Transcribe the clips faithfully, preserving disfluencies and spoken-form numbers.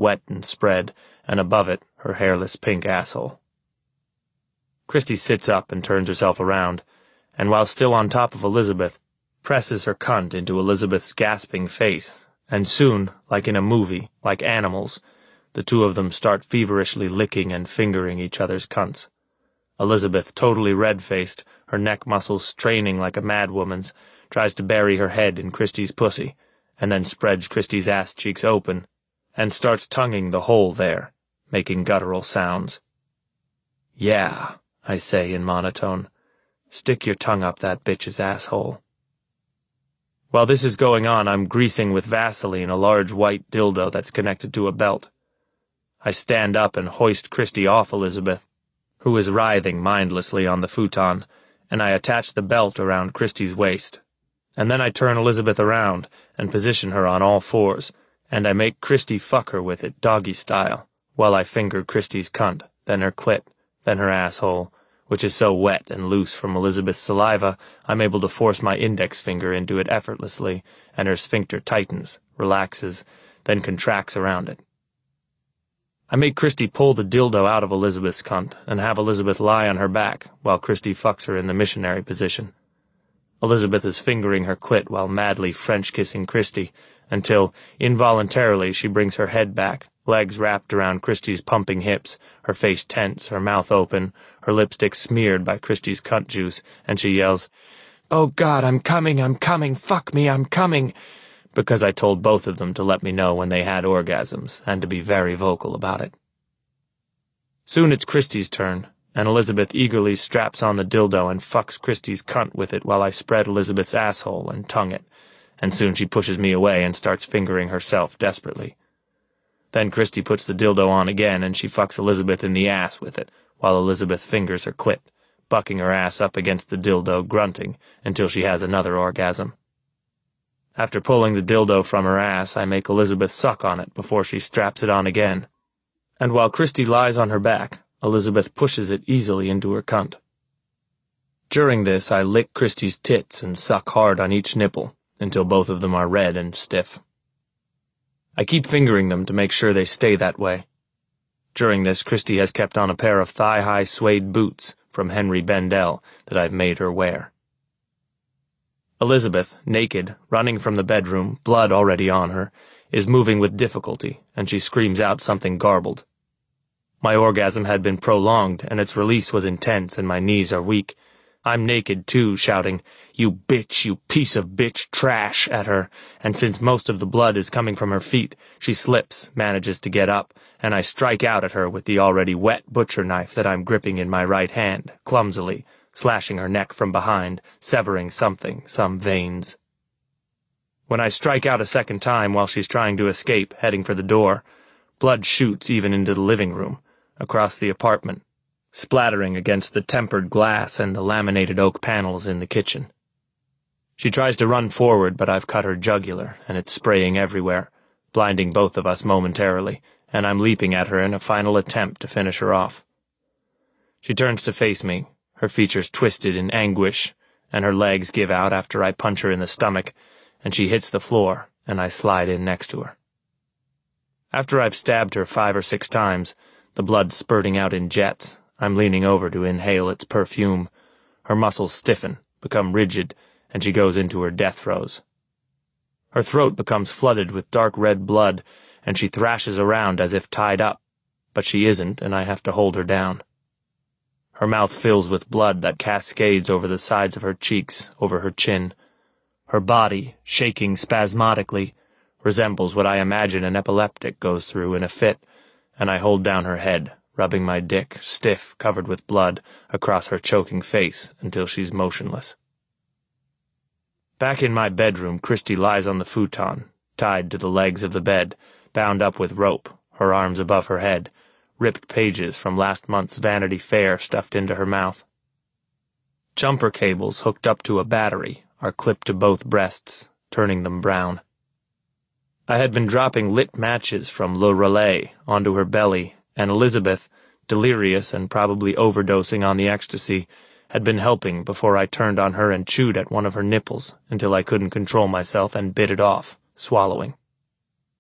wet and spread, and above it, her hairless pink asshole. Christy sits up and turns herself around, and while still on top of Elizabeth, presses her cunt into Elizabeth's gasping face, and soon, like in a movie, like animals, the two of them start feverishly licking and fingering each other's cunts. Elizabeth, totally red-faced, her neck muscles straining like a madwoman's, tries to bury her head in Christy's pussy, and then spreads Christy's ass cheeks open, and starts tonguing the hole there, making guttural sounds. "Yeah," I say in monotone, "stick your tongue up that bitch's asshole." While this is going on, I'm greasing with Vaseline a large white dildo that's connected to a belt. I stand up and hoist Christy off Elizabeth, who is writhing mindlessly on the futon, and I attach the belt around Christy's waist. And then I turn Elizabeth around and position her on all fours, and I make Christy fuck her with it doggy style, while I finger Christy's cunt, then her clit, then her asshole, which is so wet and loose from Elizabeth's saliva I'm able to force my index finger into it effortlessly, and her sphincter tightens, relaxes, then contracts around it. I make Christy pull the dildo out of Elizabeth's cunt and have Elizabeth lie on her back while Christy fucks her in the missionary position. Elizabeth is fingering her clit while madly French-kissing Christy, until, involuntarily, she brings her head back, legs wrapped around Christy's pumping hips, her face tense, her mouth open, her lipstick smeared by Christy's cunt juice, and she yells, "Oh God, I'm coming, I'm coming, fuck me, I'm coming," because I told both of them to let me know when they had orgasms, and to be very vocal about it. Soon it's Christy's turn, and Elizabeth eagerly straps on the dildo and fucks Christy's cunt with it while I spread Elizabeth's asshole and tongue it, and soon she pushes me away and starts fingering herself desperately. Then Christy puts the dildo on again and she fucks Elizabeth in the ass with it, while Elizabeth fingers her clit, bucking her ass up against the dildo, grunting, until she has another orgasm. After pulling the dildo from her ass, I make Elizabeth suck on it before she straps it on again. And while Christy lies on her back, Elizabeth pushes it easily into her cunt. During this, I lick Christy's tits and suck hard on each nipple, until both of them are red and stiff. I keep fingering them to make sure they stay that way. During this, Christy has kept on a pair of thigh-high suede boots from Henry Bendel that I've made her wear. Elizabeth, naked, running from the bedroom, blood already on her, is moving with difficulty, and she screams out something garbled. My orgasm had been prolonged, and its release was intense, and my knees are weak. I'm naked, too, shouting, "You bitch, you piece of bitch trash," at her, and since most of the blood is coming from her feet, she slips, manages to get up, and I strike out at her with the already wet butcher knife that I'm gripping in my right hand, clumsily, slashing her neck from behind, severing something, some veins. When I strike out a second time while she's trying to escape, heading for the door, blood shoots even into the living room, across the apartment, splattering against the tempered glass and the laminated oak panels in the kitchen. She tries to run forward, but I've cut her jugular, and it's spraying everywhere, blinding both of us momentarily, and I'm leaping at her in a final attempt to finish her off. She turns to face me, her features twisted in anguish, and her legs give out after I punch her in the stomach, and she hits the floor, and I slide in next to her. After I've stabbed her five or six times, the blood spurting out in jets, I'm leaning over to inhale its perfume. Her muscles stiffen, become rigid, and she goes into her death throes. Her throat becomes flooded with dark red blood, and she thrashes around as if tied up, but she isn't, and I have to hold her down. Her mouth fills with blood that cascades over the sides of her cheeks, over her chin. Her body, shaking spasmodically, resembles what I imagine an epileptic goes through in a fit, and I hold down her head, rubbing my dick, stiff, covered with blood, across her choking face until she's motionless. Back in my bedroom, Christy lies on the futon, tied to the legs of the bed, bound up with rope, her arms above her head, ripped pages from last month's Vanity Fair stuffed into her mouth. Jumper cables hooked up to a battery are clipped to both breasts, turning them brown. I had been dropping lit matches from Le Relais onto her belly, and Elizabeth, delirious and probably overdosing on the ecstasy, had been helping before I turned on her and chewed at one of her nipples until I couldn't control myself and bit it off, swallowing.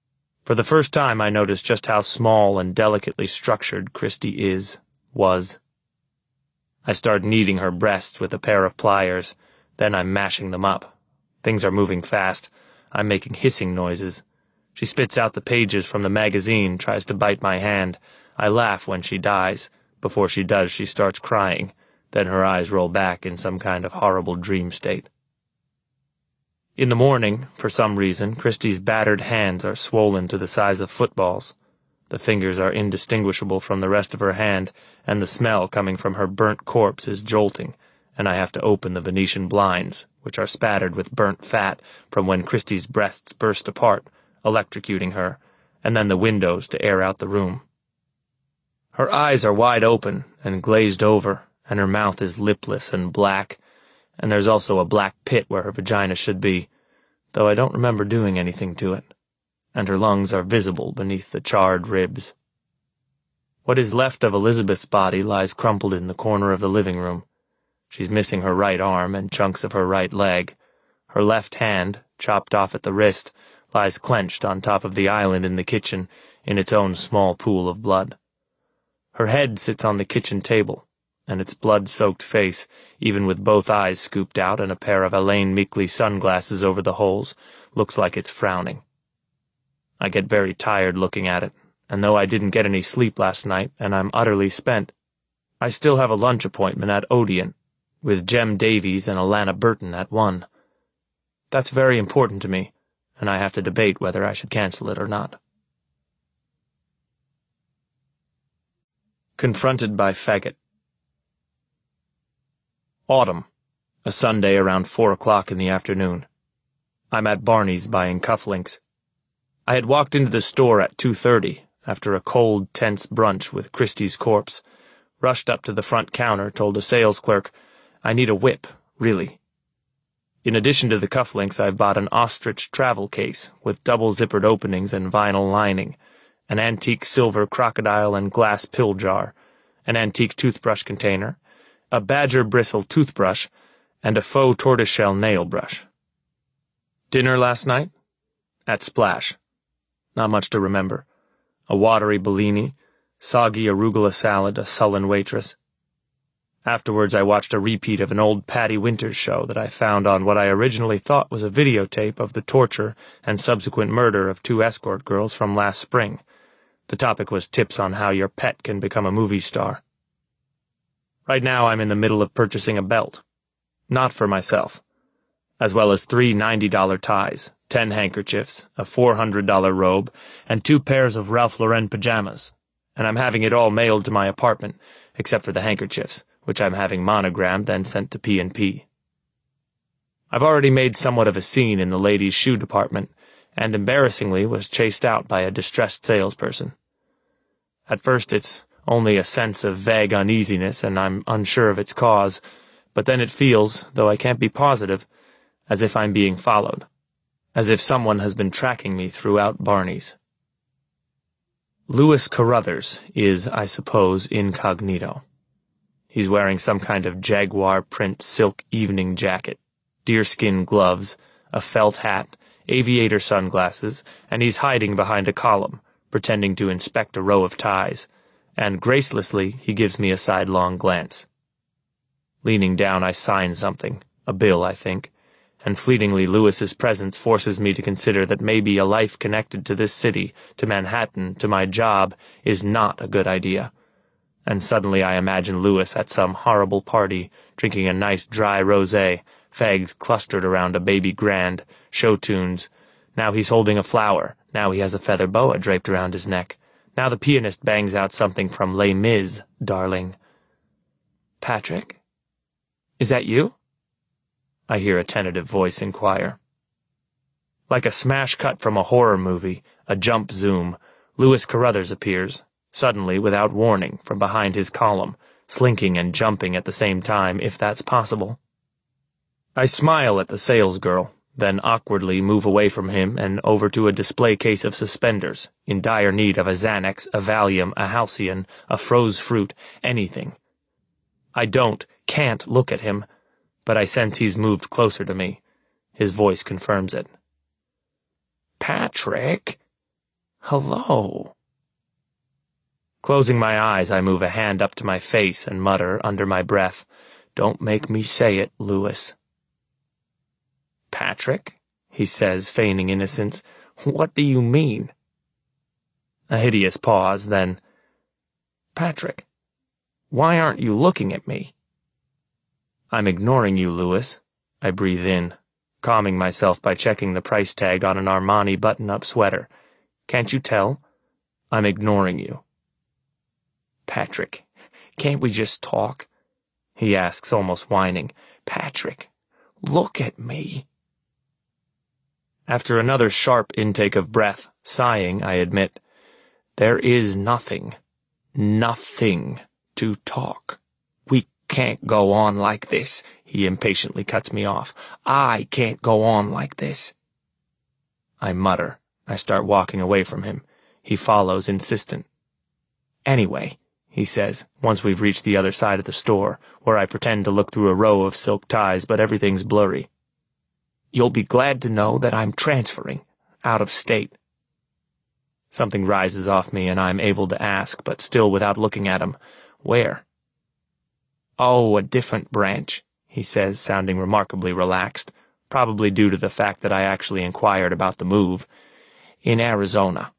For the first time I noticed just how small and delicately structured Christy is, was. I start kneading her breasts with a pair of pliers, then I'm mashing them up. Things are moving fast. I'm making hissing noises. She spits out the pages from the magazine, tries to bite my hand. I laugh when she dies. Before she does, she starts crying. Then her eyes roll back in some kind of horrible dream state. In the morning, for some reason, Christy's battered hands are swollen to the size of footballs. The fingers are indistinguishable from the rest of her hand, and the smell coming from her burnt corpse is jolting, and I have to open the Venetian blinds, which are spattered with burnt fat from when Christy's breasts burst apart, electrocuting her, and then the windows to air out the room. Her eyes are wide open and glazed over, and her mouth is lipless and black, and there's also a black pit where her vagina should be, though I don't remember doing anything to it, and her lungs are visible beneath the charred ribs. What is left of Elizabeth's body lies crumpled in the corner of the living room. She's missing her right arm and chunks of her right leg. Her left hand, chopped off at the wrist, lies clenched on top of the island in the kitchen in its own small pool of blood. Her head sits on the kitchen table, and its blood-soaked face, even with both eyes scooped out and a pair of Elaine Meekley sunglasses over the holes, looks like it's frowning. I get very tired looking at it, and though I didn't get any sleep last night and I'm utterly spent, I still have a lunch appointment at Odeon, with Jem Davies and Alana Burton at one. That's very important to me, and I have to debate whether I should cancel it or not. Confronted by Faggot. Autumn, a Sunday around four o'clock in the afternoon. I'm at Barney's buying cufflinks. I had walked into the store at two thirty, after a cold, tense brunch with Christy's corpse, rushed up to the front counter, told a sales clerk, I need a whip, really. In addition to the cufflinks, I've bought an ostrich travel case with double-zippered openings and vinyl lining, an antique silver crocodile and glass pill jar, an antique toothbrush container, a badger bristle toothbrush, and a faux tortoiseshell nail brush. Dinner last night? At Splash. Not much to remember. A watery Bellini, soggy arugula salad, a sullen waitress. Afterwards I watched a repeat of an old Patty Winters show that I found on what I originally thought was a videotape of the torture and subsequent murder of two escort girls from last spring. The topic was tips on how your pet can become a movie star. Right now I'm in the middle of purchasing a belt. Not for myself. As well as three ninety dollar ties, ten handkerchiefs, a four hundred dollar robe, and two pairs of Ralph Lauren pajamas. And I'm having it all mailed to my apartment, except for the handkerchiefs, which I'm having monogrammed then sent to P and P. I've already made somewhat of a scene in the ladies' shoe department, and embarrassingly was chased out by a distressed salesperson. At first it's only a sense of vague uneasiness, and I'm unsure of its cause, but then it feels, though I can't be positive, as if I'm being followed, as if someone has been tracking me throughout Barney's. Louis Carruthers is, I suppose, incognito. He's wearing some kind of jaguar print silk evening jacket, deerskin gloves, a felt hat, aviator sunglasses, and he's hiding behind a column, pretending to inspect a row of ties, and gracelessly he gives me a sidelong glance. Leaning down, I sign something, a bill, I think, and fleetingly Louis's presence forces me to consider that maybe a life connected to this city, to Manhattan, to my job, is not a good idea. And suddenly I imagine Louis at some horrible party, drinking a nice dry rosé, fags clustered around a baby grand, show tunes. Now he's holding a flower, now he has a feather boa draped around his neck. Now the pianist bangs out something from Les Mis, darling. Patrick? Is that you? I hear a tentative voice inquire. Like a smash cut from a horror movie, a jump zoom, Louis Carruthers appears, suddenly without warning, from behind his column, slinking and jumping at the same time, if that's possible. I smile at the salesgirl, then awkwardly move away from him and over to a display case of suspenders, in dire need of a Xanax, a Valium, a Halcyon, a froze fruit, anything. I don't, can't look at him, but I sense he's moved closer to me. His voice confirms it. Patrick? Hello. Closing my eyes, I move a hand up to my face and mutter under my breath, "Don't make me say it, Louis." "Patrick?" he says, feigning innocence. "What do you mean?" A hideous pause, then, "Patrick, why aren't you looking at me?" "I'm ignoring you, Louis." I breathe in, calming myself by checking the price tag on an Armani button-up sweater. "Can't you tell? I'm ignoring you." "Patrick, can't we just talk?" he asks, almost whining. "Patrick, look at me." After another sharp intake of breath, sighing, I admit, "There is nothing, nothing to talk." "We can't go on like this," he impatiently cuts me off. "I can't go on like this." I mutter. I start walking away from him. He follows, insistent. "Anyway," he says, once we've reached the other side of the store, where I pretend to look through a row of silk ties, but everything's blurry, "you'll be glad to know that I'm transferring, out of state." Something rises off me, and I'm able to ask, but still without looking at him, "Where?" "Oh, a different branch," he says, sounding remarkably relaxed, probably due to the fact that I actually inquired about the move. "In Arizona."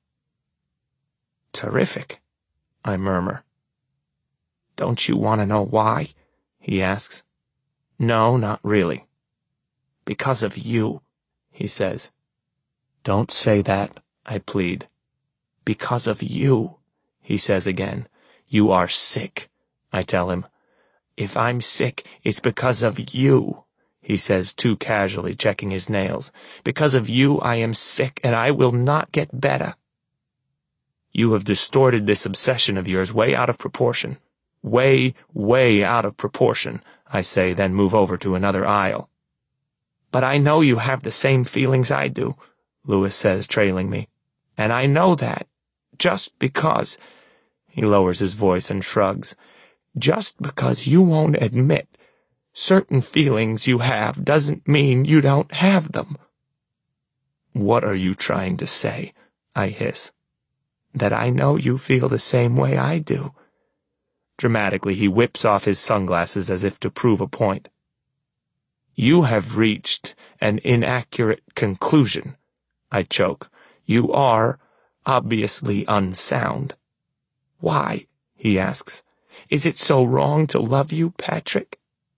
"Terrific," I murmur. "Don't you want to know why?" he asks. "No, not really." "Because of you," he says. "Don't say that," I plead. "Because of you," he says again. "You are sick," I tell him. "If I'm sick, it's because of you," he says too casually, checking his nails. "Because of you I am sick, and I will not get better." "You have distorted this obsession of yours way out of proportion. Way, way out of proportion," I say, then move over to another aisle. "But I know you have the same feelings I do," Louis says, trailing me. "And I know that, just because—" he lowers his voice and shrugs. "Just because you won't admit certain feelings you have doesn't mean you don't have them." "What are you trying to say?" I hiss. "That I know you feel the same way I do." Dramatically, he whips off his sunglasses as if to prove a point. "You have reached an inaccurate conclusion," I choke. "You are obviously unsound." "Why?" he asks. "Is it so wrong to love you, Patrick?"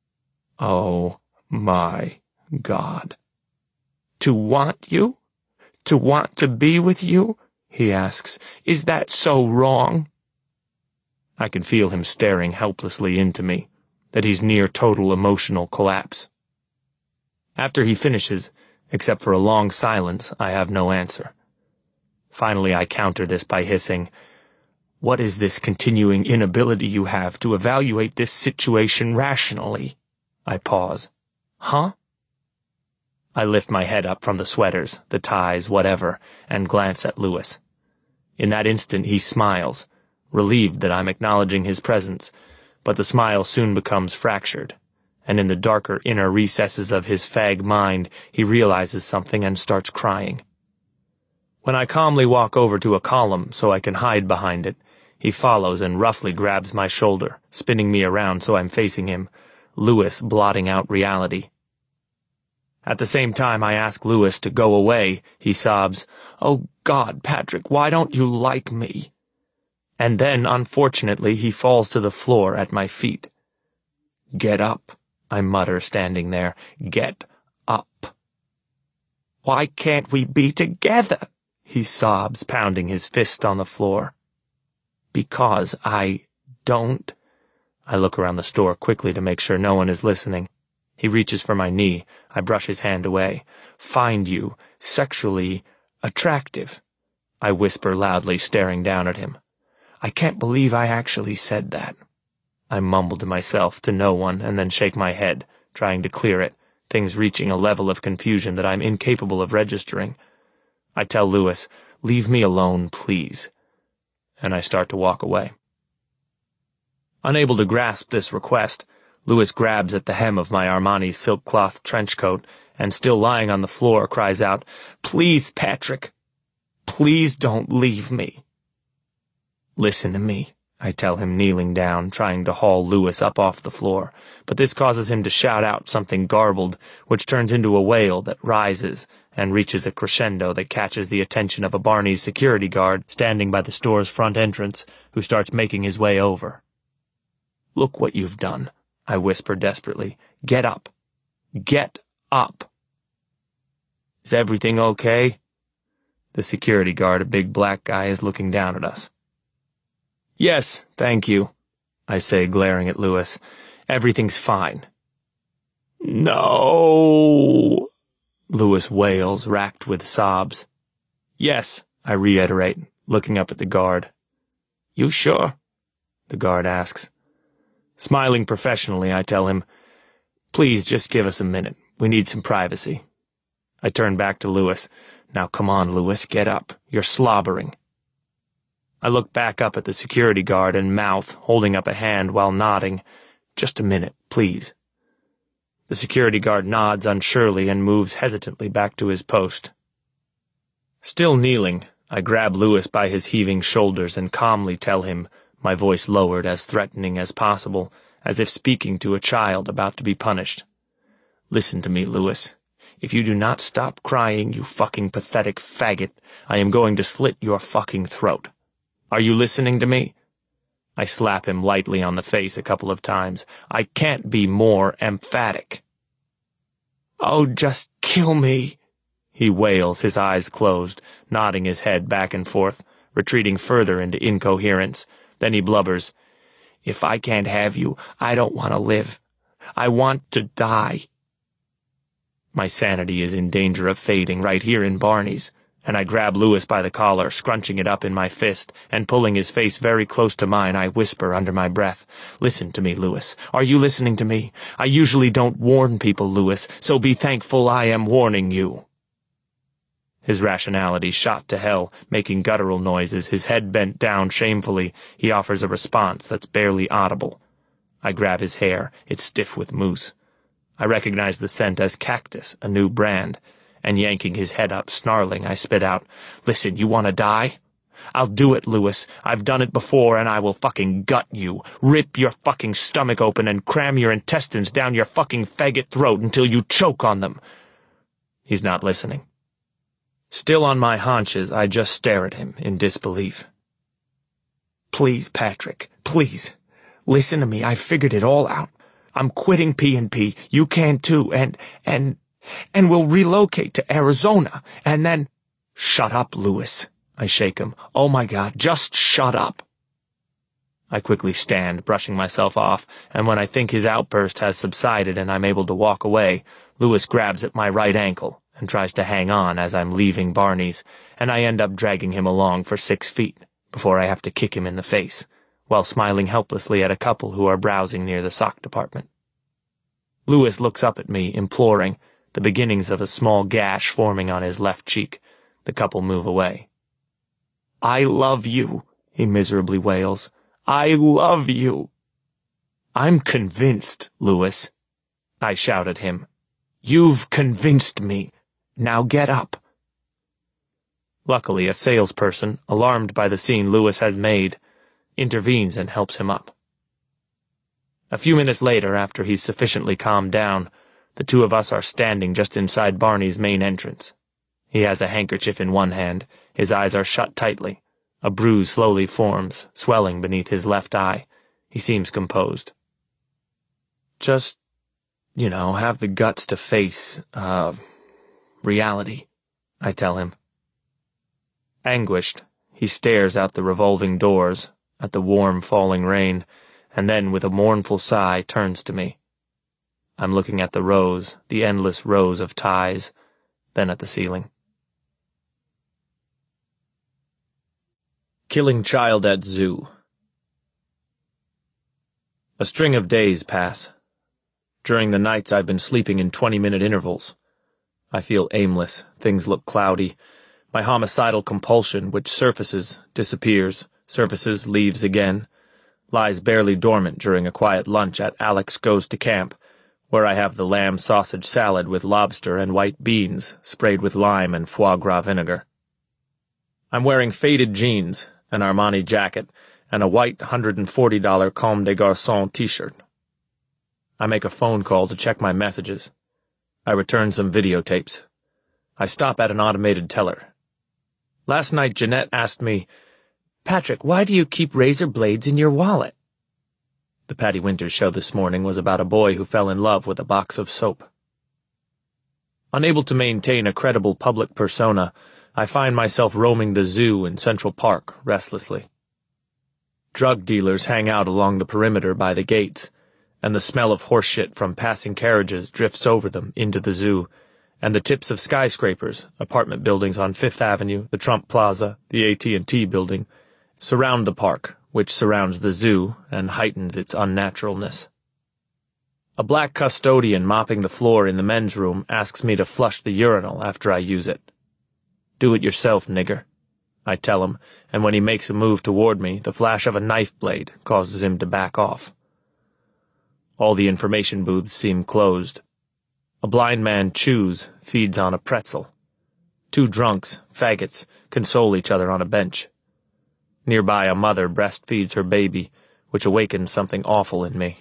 Oh, my God. "To want you? To want to be with you?" he asks. "Is that so wrong?" I can feel him staring helplessly into me, that he's near total emotional collapse. After he finishes, except for a long silence, I have no answer. Finally, I counter this by hissing, "What is this continuing inability you have to evaluate this situation rationally?" I pause. "Huh?" I lift my head up from the sweaters, the ties, whatever, and glance at Louis. In that instant he smiles, relieved that I'm acknowledging his presence, but the smile soon becomes fractured, and in the darker inner recesses of his fag mind he realizes something and starts crying. When I calmly walk over to a column so I can hide behind it, he follows and roughly grabs my shoulder, spinning me around so I'm facing him, Louis blotting out reality. At the same time I ask Louis to go away, he sobs, "Oh God, Patrick, why don't you like me?" And then, unfortunately, he falls to the floor at my feet. "Get up," I mutter, standing there. "Get up." "Why can't we be together?" he sobs, pounding his fist on the floor. "Because I don't—" I look around the store quickly to make sure no one is listening. He reaches for my knee. I brush his hand away. "Find you sexually attractive," I whisper loudly, staring down at him. "I can't believe I actually said that." I mumble to myself, to no one, and then shake my head, trying to clear it, things reaching a level of confusion that I'm incapable of registering. I tell Louis, "Leave me alone, please," and I start to walk away. Unable to grasp this request, Louis grabs at the hem of my Armani silk-cloth trench coat and, still lying on the floor, cries out, "Please, Patrick." Please don't leave me." "Listen to me," I tell him, kneeling down, trying to haul Lewis up off the floor, but this causes him to shout out something garbled, which turns into a wail that rises and reaches a crescendo that catches the attention of a Barney's security guard standing by the store's front entrance, who starts making his way over. "Look what you've done," I whisper desperately. "Get up. Get up." "Is everything okay?" The security guard, a big black guy, is looking down at us. "Yes, thank you," I say, glaring at Lewis. "Everything's fine." "No," Lewis wails, racked with sobs. "Yes," I reiterate, looking up at the guard. "You sure?" the guard asks. Smiling professionally, I tell him, "Please just give us a minute. We need some privacy." I turn back to Lewis. "Now come on, Lewis, get up. You're slobbering." I look back up at the security guard and mouth, holding up a hand while nodding, "Just a minute, please." The security guard nods unsurely and moves hesitantly back to his post. Still kneeling, I grab Lewis by his heaving shoulders and calmly tell him, my voice lowered as threatening as possible, as if speaking to a child about to be punished. "Listen to me, Lewis. If you do not stop crying, you fucking pathetic faggot, I am going to slit your fucking throat. Are you listening to me?" I slap him lightly on the face a couple of times. I can't be more emphatic. "Oh, just kill me," he wails, his eyes closed, nodding his head back and forth, retreating further into incoherence. Then he blubbers, "If I can't have you, I don't want to live. I want to die." My sanity is in danger of fading right here in Barney's, and I grab Lewis by the collar, scrunching it up in my fist, and pulling his face very close to mine, I whisper under my breath, "Listen to me, Lewis. Are you listening to me? I usually don't warn people, Lewis, so be thankful I am warning you." His rationality shot to hell, making guttural noises, his head bent down shamefully. He offers a response that's barely audible. I grab his hair, it's stiff with mousse. I recognize the scent as Cactus, a new brand, and yanking his head up, snarling, I spit out, "Listen, you want to die? I'll do it, Lewis. I've done it before, and I will fucking gut you, rip your fucking stomach open and cram your intestines down your fucking faggot throat until you choke on them." He's not listening. Still on my haunches, I just stare at him in disbelief. "Please, Patrick, please. Listen to me. I figured it all out. I'm quitting P and P. You can too, and, and, and we'll relocate to Arizona, and then—" "Shut up, Lewis," I shake him. "Oh my God, just shut up." I quickly stand, brushing myself off, and when I think his outburst has subsided and I'm able to walk away, Lewis grabs at my right ankle and tries to hang on as I'm leaving Barney's, and I end up dragging him along for six feet before I have to kick him in the face, while smiling helplessly at a couple who are browsing near the sock department. Lewis looks up at me, imploring, the beginnings of a small gash forming on his left cheek. The couple move away. "I love you," he miserably wails. "I love you." "I'm convinced, Lewis," I shout at him. "You've convinced me. Now get up." Luckily, a salesperson, alarmed by the scene Lewis has made, intervenes and helps him up. A few minutes later, after he's sufficiently calmed down, the two of us are standing just inside Barney's main entrance. He has a handkerchief in one hand, his eyes are shut tightly. A bruise slowly forms, swelling beneath his left eye. He seems composed. "Just, you know, have the guts to face, uh, reality," I tell him. Anguished, he stares out the revolving doors, at the warm falling rain, and then, with a mournful sigh, turns to me. I'm looking at the rows, the endless rows of ties, then at the ceiling. Killing child at zoo. A string of days pass. During the nights I've been sleeping in twenty-minute intervals. I feel aimless, things look cloudy. My homicidal compulsion, which surfaces, disappears, surfaces, leaves again, lies barely dormant during a quiet lunch at Alex Goes to Camp, where I have the lamb sausage salad with lobster and white beans sprayed with lime and foie gras vinegar. I'm wearing faded jeans, an Armani jacket, and a white one hundred forty dollar Comme des Garçons t-shirt. I make a phone call to check my messages. I return some videotapes. I stop at an automated teller. Last night Jeanette asked me, "Patrick, why do you keep razor blades in your wallet?" The Patty Winters show this morning was about a boy who fell in love with a box of soap. Unable to maintain a credible public persona, I find myself roaming the zoo in Central Park restlessly. Drug dealers hang out along the perimeter by the gates, and the smell of horseshit from passing carriages drifts over them into the zoo, and the tips of skyscrapers, apartment buildings on Fifth Avenue, the Trump Plaza, the A T and T building, surround the park, which surrounds the zoo and heightens its unnaturalness. A black custodian mopping the floor in the men's room asks me to flush the urinal after I use it. "Do it yourself, nigger," I tell him, and when he makes a move toward me, the flash of a knife blade causes him to back off. All the information booths seem closed. A blind man chews, feeds on a pretzel. Two drunks, faggots, console each other on a bench. Nearby, a mother breastfeeds her baby, which awakens something awful in me.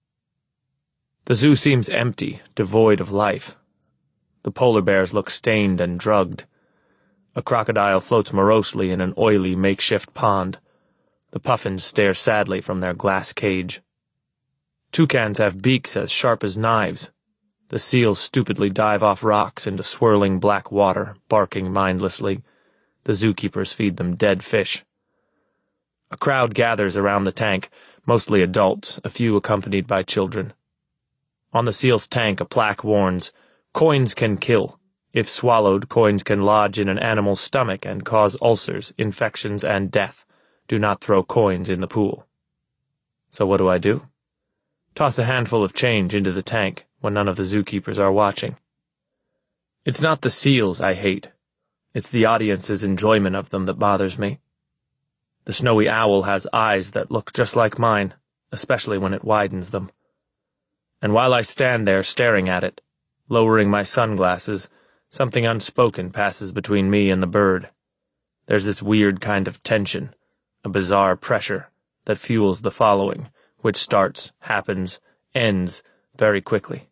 The zoo seems empty, devoid of life. The polar bears look stained and drugged. A crocodile floats morosely in an oily makeshift pond. The puffins stare sadly from their glass cage. Toucans have beaks as sharp as knives. The seals stupidly dive off rocks into swirling black water, barking mindlessly. The zookeepers feed them dead fish. A crowd gathers around the tank, mostly adults, a few accompanied by children. On the seal's tank, a plaque warns, "Coins can kill. If swallowed, coins can lodge in an animal's stomach and cause ulcers, infections, and death. Do not throw coins in the pool." So what do I do? Toss a handful of change into the tank when none of the zookeepers are watching. It's not the seals I hate. It's the audience's enjoyment of them that bothers me. The snowy owl has eyes that look just like mine, especially when it widens them. And while I stand there staring at it, lowering my sunglasses, something unspoken passes between me and the bird. There's this weird kind of tension, a bizarre pressure, that fuels the following, which starts, happens, ends very quickly.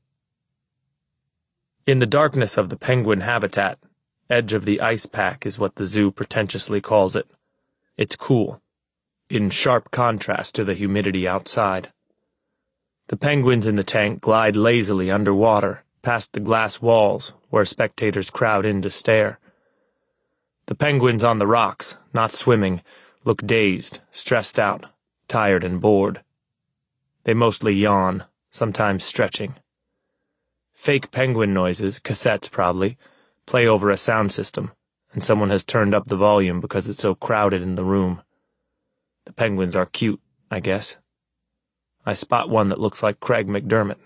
In the darkness of the penguin habitat, edge of the ice pack is what the zoo pretentiously calls it. It's cool, in sharp contrast to the humidity outside. The penguins in the tank glide lazily underwater, past the glass walls where spectators crowd in to stare. The penguins on the rocks, not swimming, look dazed, stressed out, tired and bored. They mostly yawn, sometimes stretching. Fake penguin noises, cassettes probably, play over a sound system, and someone has turned up the volume because it's so crowded in the room. The penguins are cute, I guess. I spot one that looks like Craig McDermott.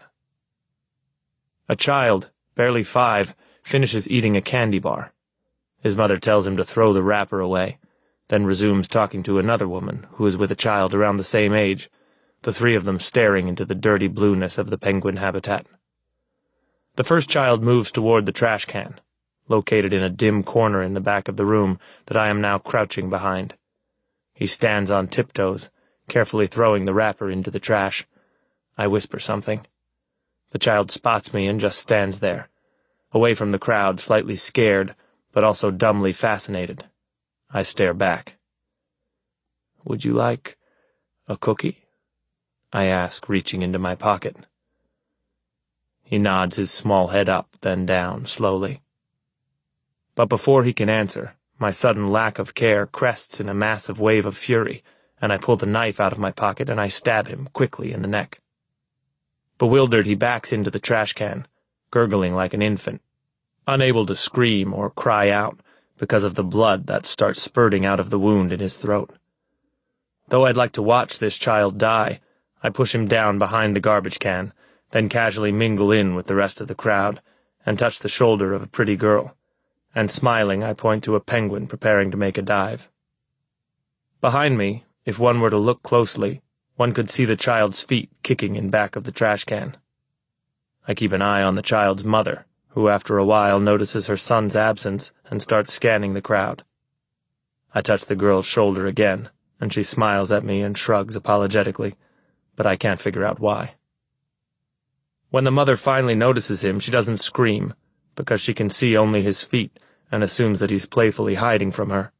A child, barely five, finishes eating a candy bar. His mother tells him to throw the wrapper away, then resumes talking to another woman who is with a child around the same age, the three of them staring into the dirty blueness of the penguin habitat. The first child moves toward the trash can, located in a dim corner in the back of the room that I am now crouching behind. He stands on tiptoes, carefully throwing the wrapper into the trash. I whisper something. The child spots me and just stands there, away from the crowd, slightly scared, but also dumbly fascinated. I stare back. "Would you like a cookie?" I ask, reaching into my pocket. He nods his small head up, then down, slowly. But before he can answer, my sudden lack of care crests in a massive wave of fury, and I pull the knife out of my pocket and I stab him quickly in the neck. Bewildered, he backs into the trash can, gurgling like an infant, unable to scream or cry out because of the blood that starts spurting out of the wound in his throat. Though I'd like to watch this child die, I push him down behind the garbage can, then casually mingle in with the rest of the crowd, and touch the shoulder of a pretty girl, and smiling I point to a penguin preparing to make a dive. Behind me, if one were to look closely, one could see the child's feet kicking in back of the trash can. I keep an eye on the child's mother, who after a while notices her son's absence and starts scanning the crowd. I touch the girl's shoulder again, and she smiles at me and shrugs apologetically, but I can't figure out why. When the mother finally notices him, she doesn't scream, because she can see only his feet and assumes that he's playfully hiding from her.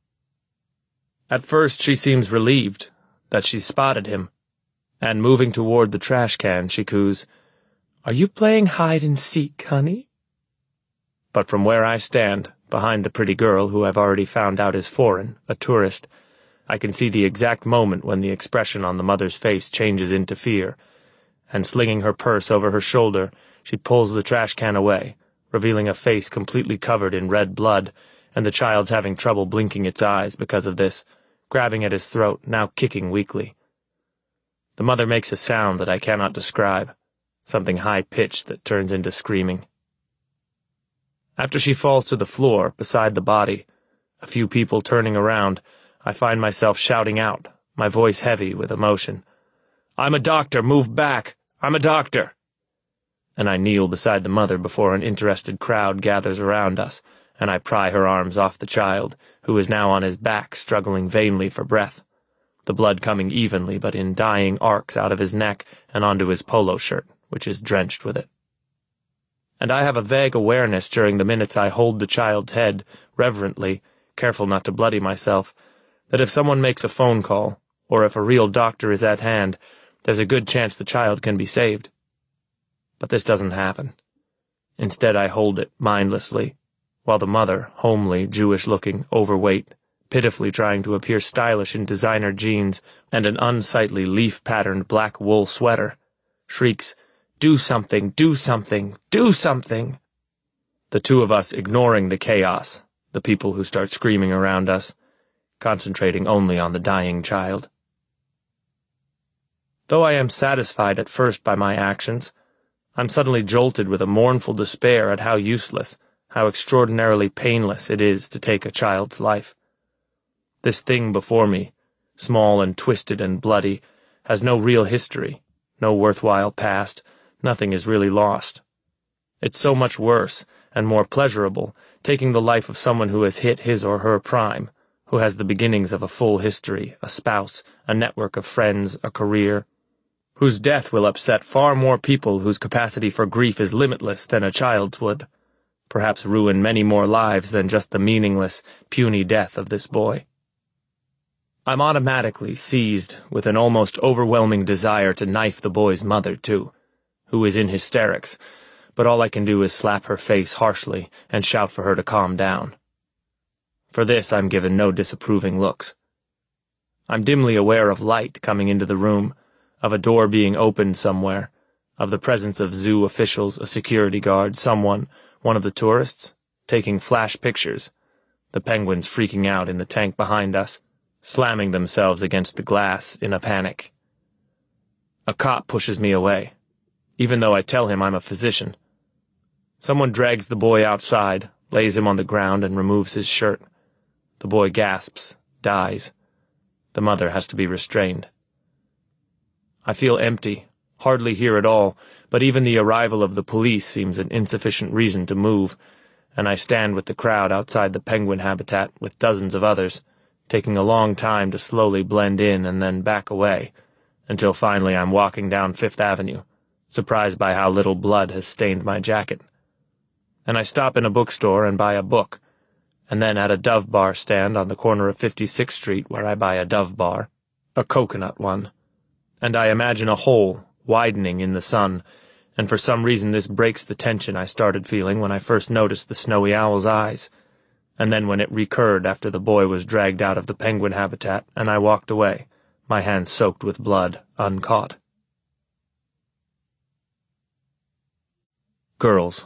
At first she seems relieved that she's spotted him, and moving toward the trash can, she coos, "Are you playing hide-and-seek, honey?" But from where I stand, behind the pretty girl who I've already found out is foreign, a tourist, I can see the exact moment when the expression on the mother's face changes into fear, and slinging her purse over her shoulder, she pulls the trash can away, revealing a face completely covered in red blood, and the child's having trouble blinking its eyes because of this, grabbing at his throat, now kicking weakly. The mother makes a sound that I cannot describe, something high-pitched that turns into screaming. After she falls to the floor, beside the body, a few people turning around, I find myself shouting out, my voice heavy with emotion. "I'm a doctor, move back! I'm a doctor!" And I kneel beside the mother before an interested crowd gathers around us, and I pry her arms off the child, who is now on his back, struggling vainly for breath, the blood coming evenly but in dying arcs out of his neck and onto his polo shirt, which is drenched with it. And I have a vague awareness during the minutes I hold the child's head, reverently, careful not to bloody myself, that if someone makes a phone call, or if a real doctor is at hand, there's a good chance the child can be saved. But this doesn't happen. Instead, I hold it mindlessly, while the mother, homely, Jewish-looking, overweight, pitifully trying to appear stylish in designer jeans and an unsightly leaf-patterned black wool sweater, shrieks, "Do something, do something, do something!" The two of us ignoring the chaos, the people who start screaming around us, concentrating only on the dying child. Though I am satisfied at first by my actions, I'm suddenly jolted with a mournful despair at how useless, how extraordinarily painless it is to take a child's life. This thing before me, small and twisted and bloody, has no real history, no worthwhile past, nothing is really lost. It's so much worse, and more pleasurable, taking the life of someone who has hit his or her prime, who has the beginnings of a full history, a spouse, a network of friends, a career, whose death will upset far more people whose capacity for grief is limitless than a child's would, perhaps ruin many more lives than just the meaningless, puny death of this boy. I'm automatically seized with an almost overwhelming desire to knife the boy's mother, too, who is in hysterics, but all I can do is slap her face harshly and shout for her to calm down. For this I'm given no disapproving looks. I'm dimly aware of light coming into the room, of a door being opened somewhere, of the presence of zoo officials, a security guard, someone, one of the tourists, taking flash pictures, the penguins freaking out in the tank behind us, slamming themselves against the glass in a panic. A cop pushes me away, even though I tell him I'm a physician. Someone drags the boy outside, lays him on the ground, and removes his shirt. The boy gasps, dies. The mother has to be restrained. I feel empty, hardly here at all, but even the arrival of the police seems an insufficient reason to move, and I stand with the crowd outside the penguin habitat with dozens of others, taking a long time to slowly blend in and then back away, until finally I'm walking down Fifth Avenue, surprised by how little blood has stained my jacket. And I stop in a bookstore and buy a book, and then at a Dove Bar stand on the corner of fifty-sixth Street where I buy a Dove Bar, a coconut one, and I imagine a hole widening in the sun, and for some reason this breaks the tension I started feeling when I first noticed the snowy owl's eyes, and then when it recurred after the boy was dragged out of the penguin habitat and I walked away, my hands soaked with blood, uncaught. Girls.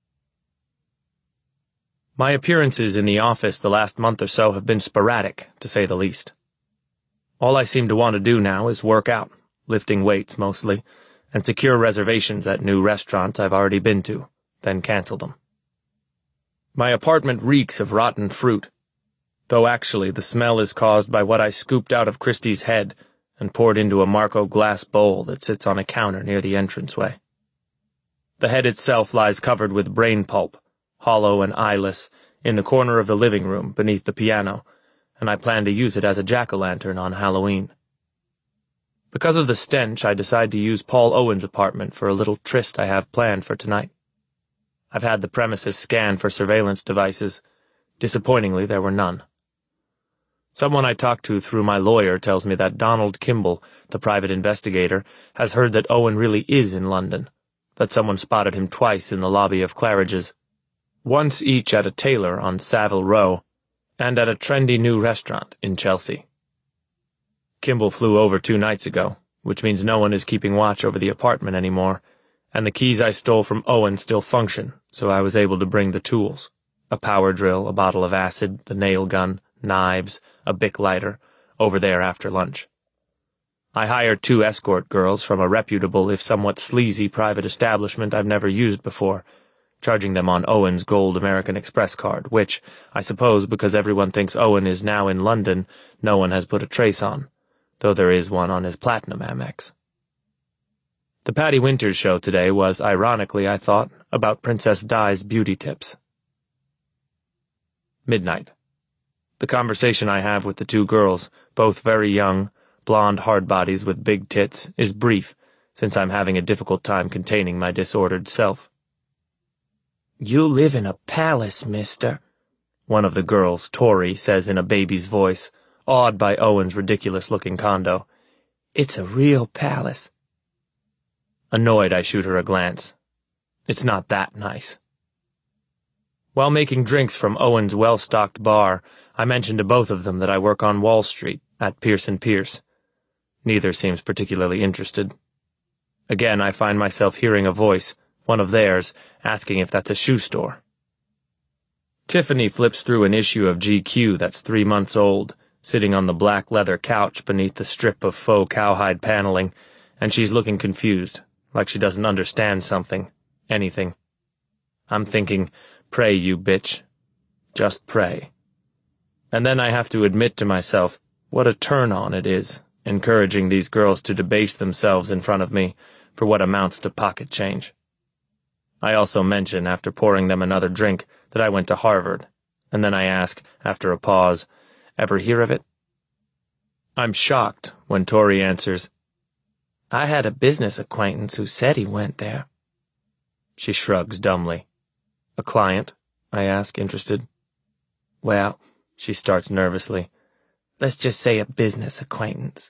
My appearances in the office the last month or so have been sporadic, to say the least. All I seem to want to do now is work out, lifting weights mostly, and secure reservations at new restaurants I've already been to, then cancel them. My apartment reeks of rotten fruit, though actually the smell is caused by what I scooped out of Christie's head and poured into a Marco glass bowl that sits on a counter near the entranceway. The head itself lies covered with brain pulp, hollow and eyeless, in the corner of the living room beneath the piano, and I plan to use it as a jack-o'-lantern on Halloween. Because of the stench, I decide to use Paul Owen's apartment for a little tryst I have planned for tonight. I've had the premises scanned for surveillance devices. Disappointingly, there were none. Someone I talked to through my lawyer tells me that Donald Kimball, the private investigator, has heard that Owen really is in London, that someone spotted him twice in the lobby of Claridge's, once each at a tailor on Savile Row, and at a trendy new restaurant in Chelsea. Kimball flew over two nights ago, which means no one is keeping watch over the apartment anymore, and the keys I stole from Owen still function, so I was able to bring the tools. A power drill, a bottle of acid, the nail gun, knives, a Bic lighter, over there after lunch. I hired two escort girls from a reputable, if somewhat sleazy, private establishment I've never used before, charging them on Owen's gold American Express card, which, I suppose because everyone thinks Owen is now in London, no one has put a trace on, though there is one on his Platinum Amex. The Patty Winters show today was, ironically, I thought, about Princess Di's beauty tips. Midnight. The conversation I have with the two girls, both very young, blonde hard bodies with big tits, is brief, since I'm having a difficult time containing my disordered self. "You live in a palace, mister," one of the girls, Tori, says in a baby's voice, awed by Owen's ridiculous-looking condo. "It's a real palace." Annoyed, I shoot her a glance. It's not that nice. While making drinks from Owen's well-stocked bar, I mentioned to both of them that I work on Wall Street, at Pierce and Pierce. Neither seems particularly interested. Again, I find myself hearing a voice, one of theirs, asking if that's a shoe store. Tiffany flips through an issue of G Q that's three months old, sitting on the black leather couch beneath the strip of faux cowhide paneling, and she's looking confused, like she doesn't understand something, anything. I'm thinking, pray, you bitch. Just pray. And then I have to admit to myself what a turn-on it is, encouraging these girls to debase themselves in front of me for what amounts to pocket change. I also mention, after pouring them another drink, that I went to Harvard, and then I ask, after a pause, ever hear of it? I'm shocked when Tori answers, "I had a business acquaintance who said he went there." She shrugs dumbly. "A client?" I ask, interested. "Well," she starts nervously, "let's just say a business acquaintance."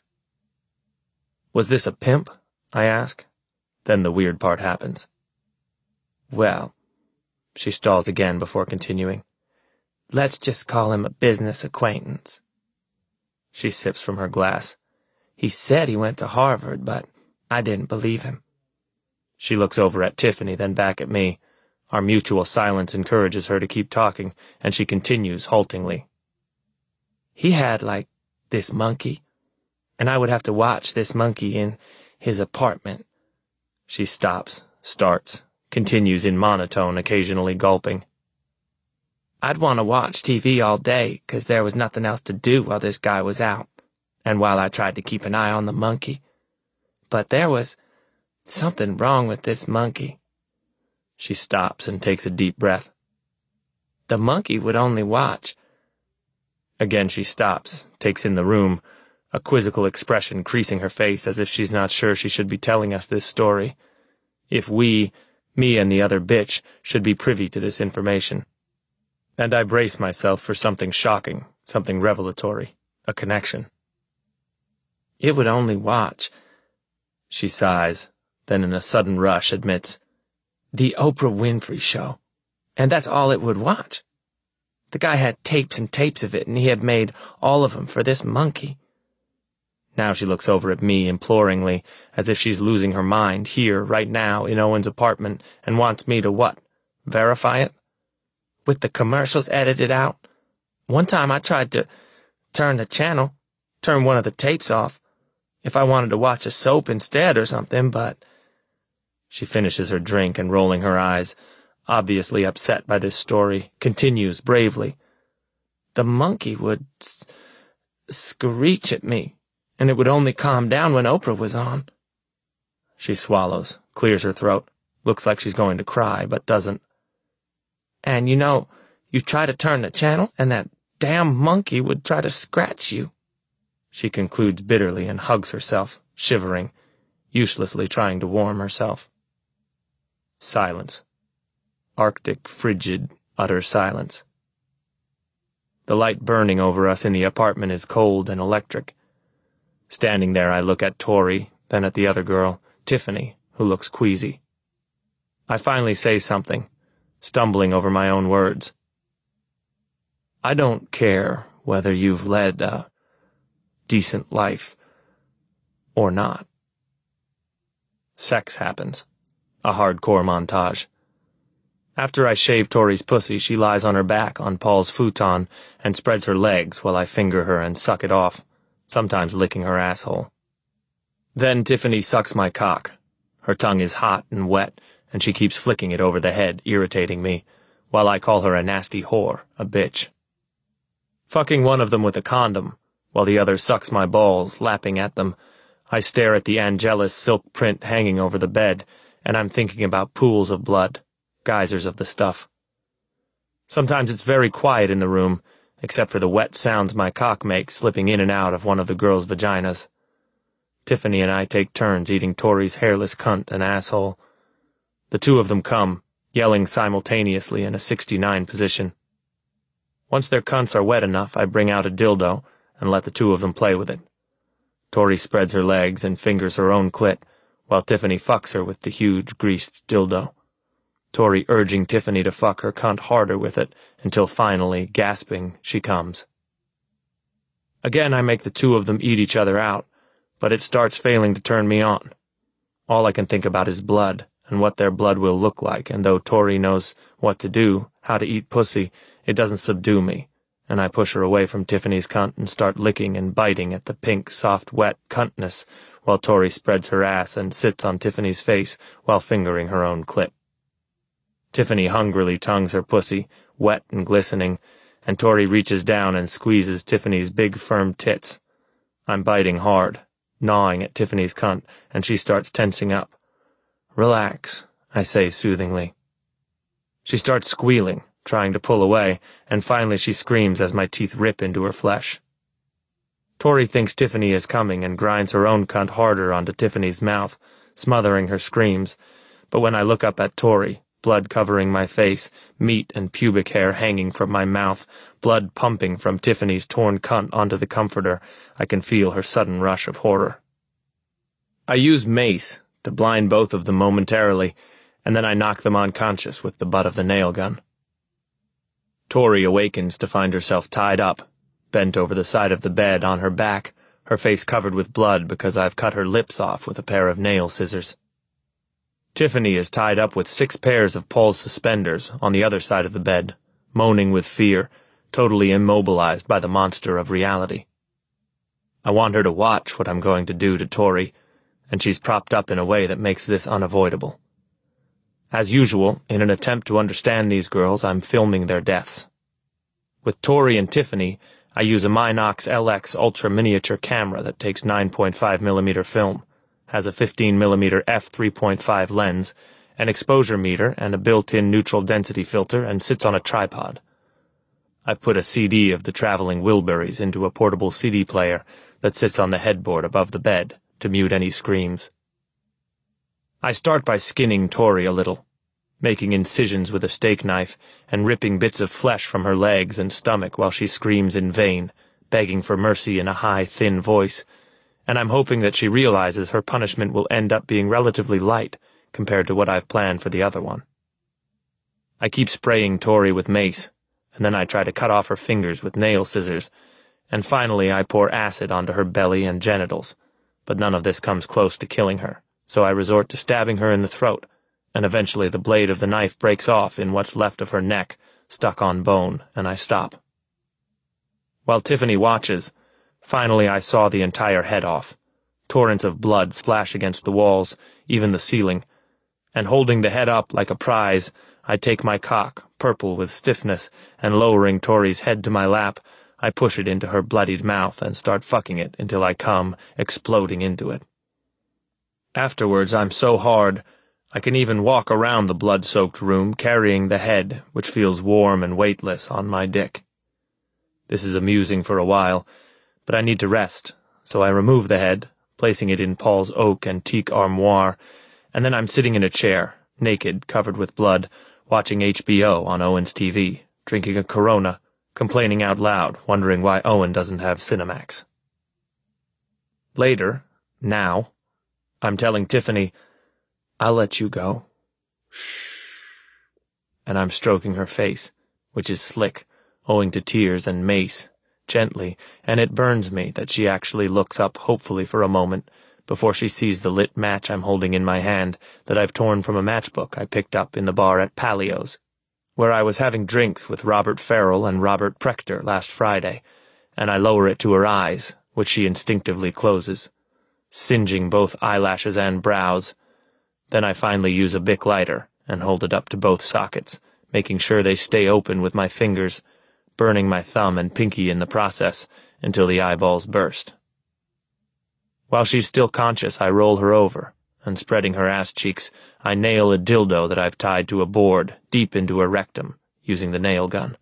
"Was this a pimp?" I ask. Then the weird part happens. "Well," she stalls again before continuing, "let's just call him a business acquaintance." She sips from her glass. "He said he went to Harvard, but I didn't believe him." She looks over at Tiffany, then back at me. Our mutual silence encourages her to keep talking, and she continues haltingly. "He had, like, this monkey, and I would have to watch this monkey in his apartment." She stops, starts, continues in monotone, occasionally gulping. "I'd want to watch T V all day, 'cause there was nothing else to do while this guy was out, and while I tried to keep an eye on the monkey. But there was something wrong with this monkey." She stops and takes a deep breath. "The monkey would only watch." Again she stops, takes in the room, a quizzical expression creasing her face as if she's not sure she should be telling us this story. If we, me and the other bitch, should be privy to this information. And I brace myself for something shocking, something revelatory, a connection. "It would only watch," she sighs, then in a sudden rush admits, "the Oprah Winfrey Show. And that's all it would watch. The guy had tapes and tapes of it, and he had made all of them for this monkey." Now she looks over at me imploringly, as if she's losing her mind here, right now, in Owen's apartment, and wants me to what? Verify it? "With the commercials edited out? One time I tried to turn the channel, turn one of the tapes off, if I wanted to watch a soap instead or something, but—" She finishes her drink and, rolling her eyes, obviously upset by this story, continues bravely. "The monkey would s screech at me, and it would only calm down when Oprah was on." She swallows, clears her throat, looks like she's going to cry, but doesn't. "And you know, you try to turn the channel, and that damn monkey would try to scratch you," she concludes bitterly and hugs herself, shivering, uselessly trying to warm herself. Silence. Arctic, frigid, utter silence. The light burning over us in the apartment is cold and electric. Standing there, I look at Tori, then at the other girl, Tiffany, who looks queasy. I finally say something, stumbling over my own words. "I don't care whether you've led a decent life or not." Sex happens. A hardcore montage. After I shave Tori's pussy, she lies on her back on Paul's futon and spreads her legs while I finger her and suck it off, sometimes licking her asshole. Then Tiffany sucks my cock. Her tongue is hot and wet, and she keeps flicking it over the head, irritating me, while I call her a nasty whore, a bitch. Fucking one of them with a condom, while the other sucks my balls, lapping at them, I stare at the Angelus silk print hanging over the bed, and I'm thinking about pools of blood, geysers of the stuff. Sometimes it's very quiet in the room, except for the wet sounds my cock makes slipping in and out of one of the girls' vaginas. Tiffany and I take turns eating Tori's hairless cunt and asshole. The two of them come, yelling simultaneously in a sixty-nine position. Once their cunts are wet enough, I bring out a dildo and let the two of them play with it. Tori spreads her legs and fingers her own clit, while Tiffany fucks her with the huge, greased dildo. Tori urging Tiffany to fuck her cunt harder with it, until finally, gasping, she comes. Again I make the two of them eat each other out, but it starts failing to turn me on. All I can think about is blood, and what their blood will look like, and though Tori knows what to do, how to eat pussy, it doesn't subdue me, and I push her away from Tiffany's cunt and start licking and biting at the pink, soft, wet cuntness, while Tori spreads her ass and sits on Tiffany's face while fingering her own clit. Tiffany hungrily tongues her pussy, wet and glistening, and Tori reaches down and squeezes Tiffany's big, firm tits. I'm biting hard, gnawing at Tiffany's cunt, and she starts tensing up. "Relax," I say soothingly. She starts squealing, trying to pull away, and finally she screams as my teeth rip into her flesh. Tori thinks Tiffany is coming and grinds her own cunt harder onto Tiffany's mouth, smothering her screams, but when I look up at Tori, blood covering my face, meat and pubic hair hanging from my mouth, blood pumping from Tiffany's torn cunt onto the comforter, I can feel her sudden rush of horror. I use mace to blind both of them momentarily, and then I knock them unconscious with the butt of the nail gun. Tori awakens to find herself tied up, bent over the side of the bed on her back, her face covered with blood because I've cut her lips off with a pair of nail scissors. Tiffany is tied up with six pairs of Paul's suspenders on the other side of the bed, moaning with fear, totally immobilized by the monster of reality. I want her to watch what I'm going to do to Tori, and she's propped up in a way that makes this unavoidable. As usual, in an attempt to understand these girls, I'm filming their deaths. With Tori and Tiffany, I use a Minox L X ultra miniature camera that takes nine point five millimeter film, has a fifteen millimeter f three point five lens, an exposure meter, and a built-in neutral density filter, and sits on a tripod. I've put a C D of the Traveling Wilburys into a portable C D player that sits on the headboard above the bed to mute any screams. I start by skinning Tori a little, making incisions with a steak knife and ripping bits of flesh from her legs and stomach while she screams in vain, begging for mercy in a high, thin voice, and I'm hoping that she realizes her punishment will end up being relatively light compared to what I've planned for the other one. I keep spraying Tori with mace, and then I try to cut off her fingers with nail scissors, and finally I pour acid onto her belly and genitals, but none of this comes close to killing her, so I resort to stabbing her in the throat, and eventually the blade of the knife breaks off in what's left of her neck, stuck on bone, and I stop. While Tiffany watches, finally I saw the entire head off. Torrents of blood splash against the walls, even the ceiling, and holding the head up like a prize, I take my cock, purple with stiffness, and lowering Tori's head to my lap, I push it into her bloodied mouth and start fucking it until I come, exploding into it. Afterwards I'm so hard, I can even walk around the blood-soaked room carrying the head, which feels warm and weightless, on my dick. This is amusing for a while, but I need to rest, so I remove the head, placing it in Paul's oak and teak armoire, and then I'm sitting in a chair, naked, covered with blood, watching H B O on Owen's T V, drinking a Corona, complaining out loud, wondering why Owen doesn't have Cinemax. Later, now, I'm telling Tiffany, I'll let you go. Shh. And I'm stroking her face, which is slick, owing to tears and mace, gently, and it burns me that she actually looks up hopefully for a moment before she sees the lit match I'm holding in my hand that I've torn from a matchbook I picked up in the bar at Palio's, where I was having drinks with Robert Farrell and Robert Prechter last Friday, and I lower it to her eyes, which she instinctively closes, singeing both eyelashes and brows. Then I finally use a Bic lighter and hold it up to both sockets, making sure they stay open with my fingers, burning my thumb and pinky in the process until the eyeballs burst. While she's still conscious, I roll her over, and spreading her ass cheeks, I nail a dildo that I've tied to a board deep into her rectum, using the nail gun.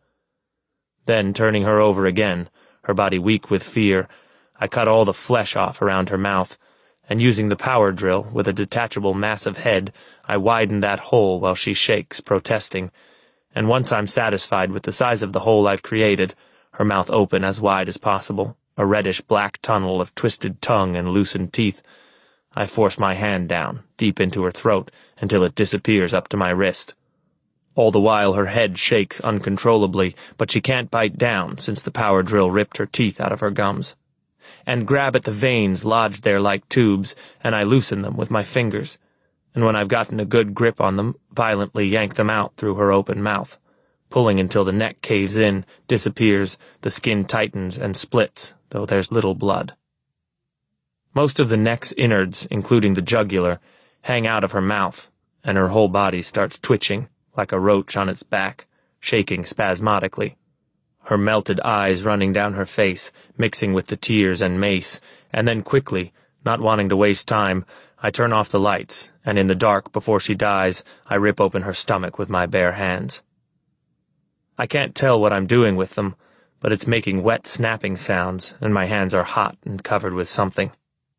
Then, turning her over again, her body weak with fear, I cut all the flesh off around her mouth, and using the power drill with a detachable massive head, I widen that hole while she shakes, protesting, and once I'm satisfied with the size of the hole I've created, her mouth open as wide as possible, a reddish-black tunnel of twisted tongue and loosened teeth, I force my hand down, deep into her throat, until it disappears up to my wrist. All the while her head shakes uncontrollably, but she can't bite down since the power drill ripped her teeth out of her gums. And grab at the veins lodged there like tubes, and I loosen them with my fingers, and when I've gotten a good grip on them, violently yank them out through her open mouth, pulling until the neck caves in, disappears, the skin tightens and splits, though there's little blood. Most of the neck's innards, including the jugular, hang out of her mouth, and her whole body starts twitching, like a roach on its back, shaking spasmodically. Her melted eyes running down her face, mixing with the tears and mace, and then quickly, not wanting to waste time, I turn off the lights, and in the dark, before she dies, I rip open her stomach with my bare hands. I can't tell what I'm doing with them, but it's making wet snapping sounds, and my hands are hot and covered with something.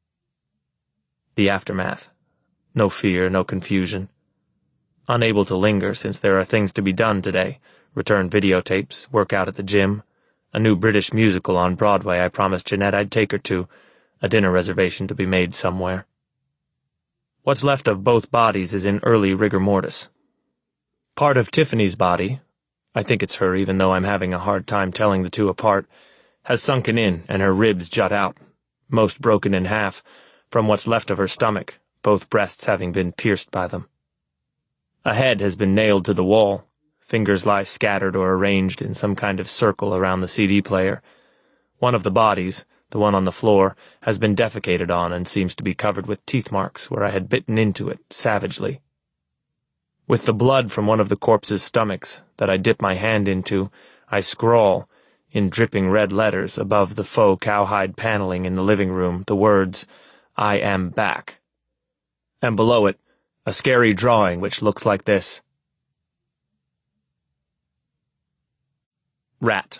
The aftermath. No fear, no confusion. Unable to linger since there are things to be done today, return videotapes, work out at the gym, a new British musical on Broadway I promised Jeanette I'd take her to, a dinner reservation to be made somewhere. What's left of both bodies is in early rigor mortis. Part of Tiffany's body, I think it's her even though I'm having a hard time telling the two apart, has sunken in and her ribs jut out, most broken in half, from what's left of her stomach, both breasts having been pierced by them. A head has been nailed to the wall, fingers lie scattered or arranged in some kind of circle around the C D player. One of the bodies, the one on the floor, has been defecated on and seems to be covered with teeth marks where I had bitten into it, savagely. With the blood from one of the corpse's stomachs that I dip my hand into, I scrawl, in dripping red letters above the faux cowhide paneling in the living room, the words, I am back. And below it, a scary drawing which looks like this. Rat.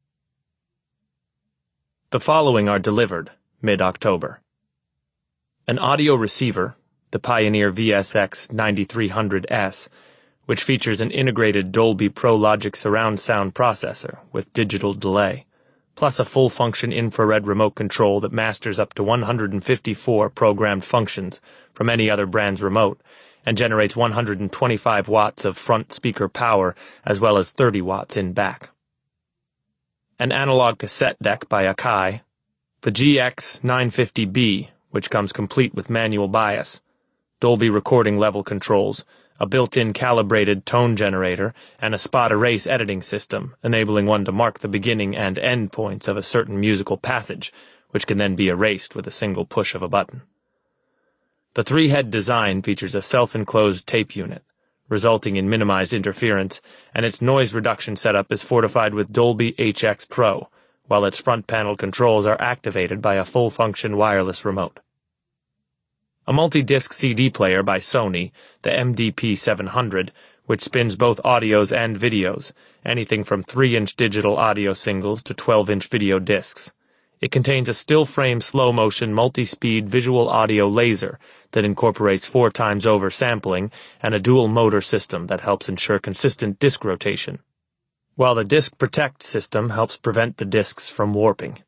The following are delivered mid-October. An audio receiver, the Pioneer V S X ninety-three hundred S, which features an integrated Dolby Pro Logic surround sound processor with digital delay, plus a full-function infrared remote control that masters up to one hundred fifty-four programmed functions from any other brand's remote, and generates one hundred twenty-five watts of front speaker power as well as thirty watts in back. An analog cassette deck by Akai, the G X nine fifty B, which comes complete with manual bias, Dolby recording level controls, a built-in calibrated tone generator, and a spot erase editing system, enabling one to mark the beginning and end points of a certain musical passage, which can then be erased with a single push of a button. The three-head design features a self-enclosed tape unit, resulting in minimized interference, and its noise reduction setup is fortified with Dolby H X Pro, while its front panel controls are activated by a full-function wireless remote. A multi-disc C D player by Sony, the M D P seven hundred, which spins both audios and videos, anything from three inch digital audio singles to twelve inch video discs. It contains a still-frame slow-motion multi-speed visual audio laser that incorporates four times over sampling and a dual-motor system that helps ensure consistent disc rotation, while the Disc Protect system helps prevent the discs from warping.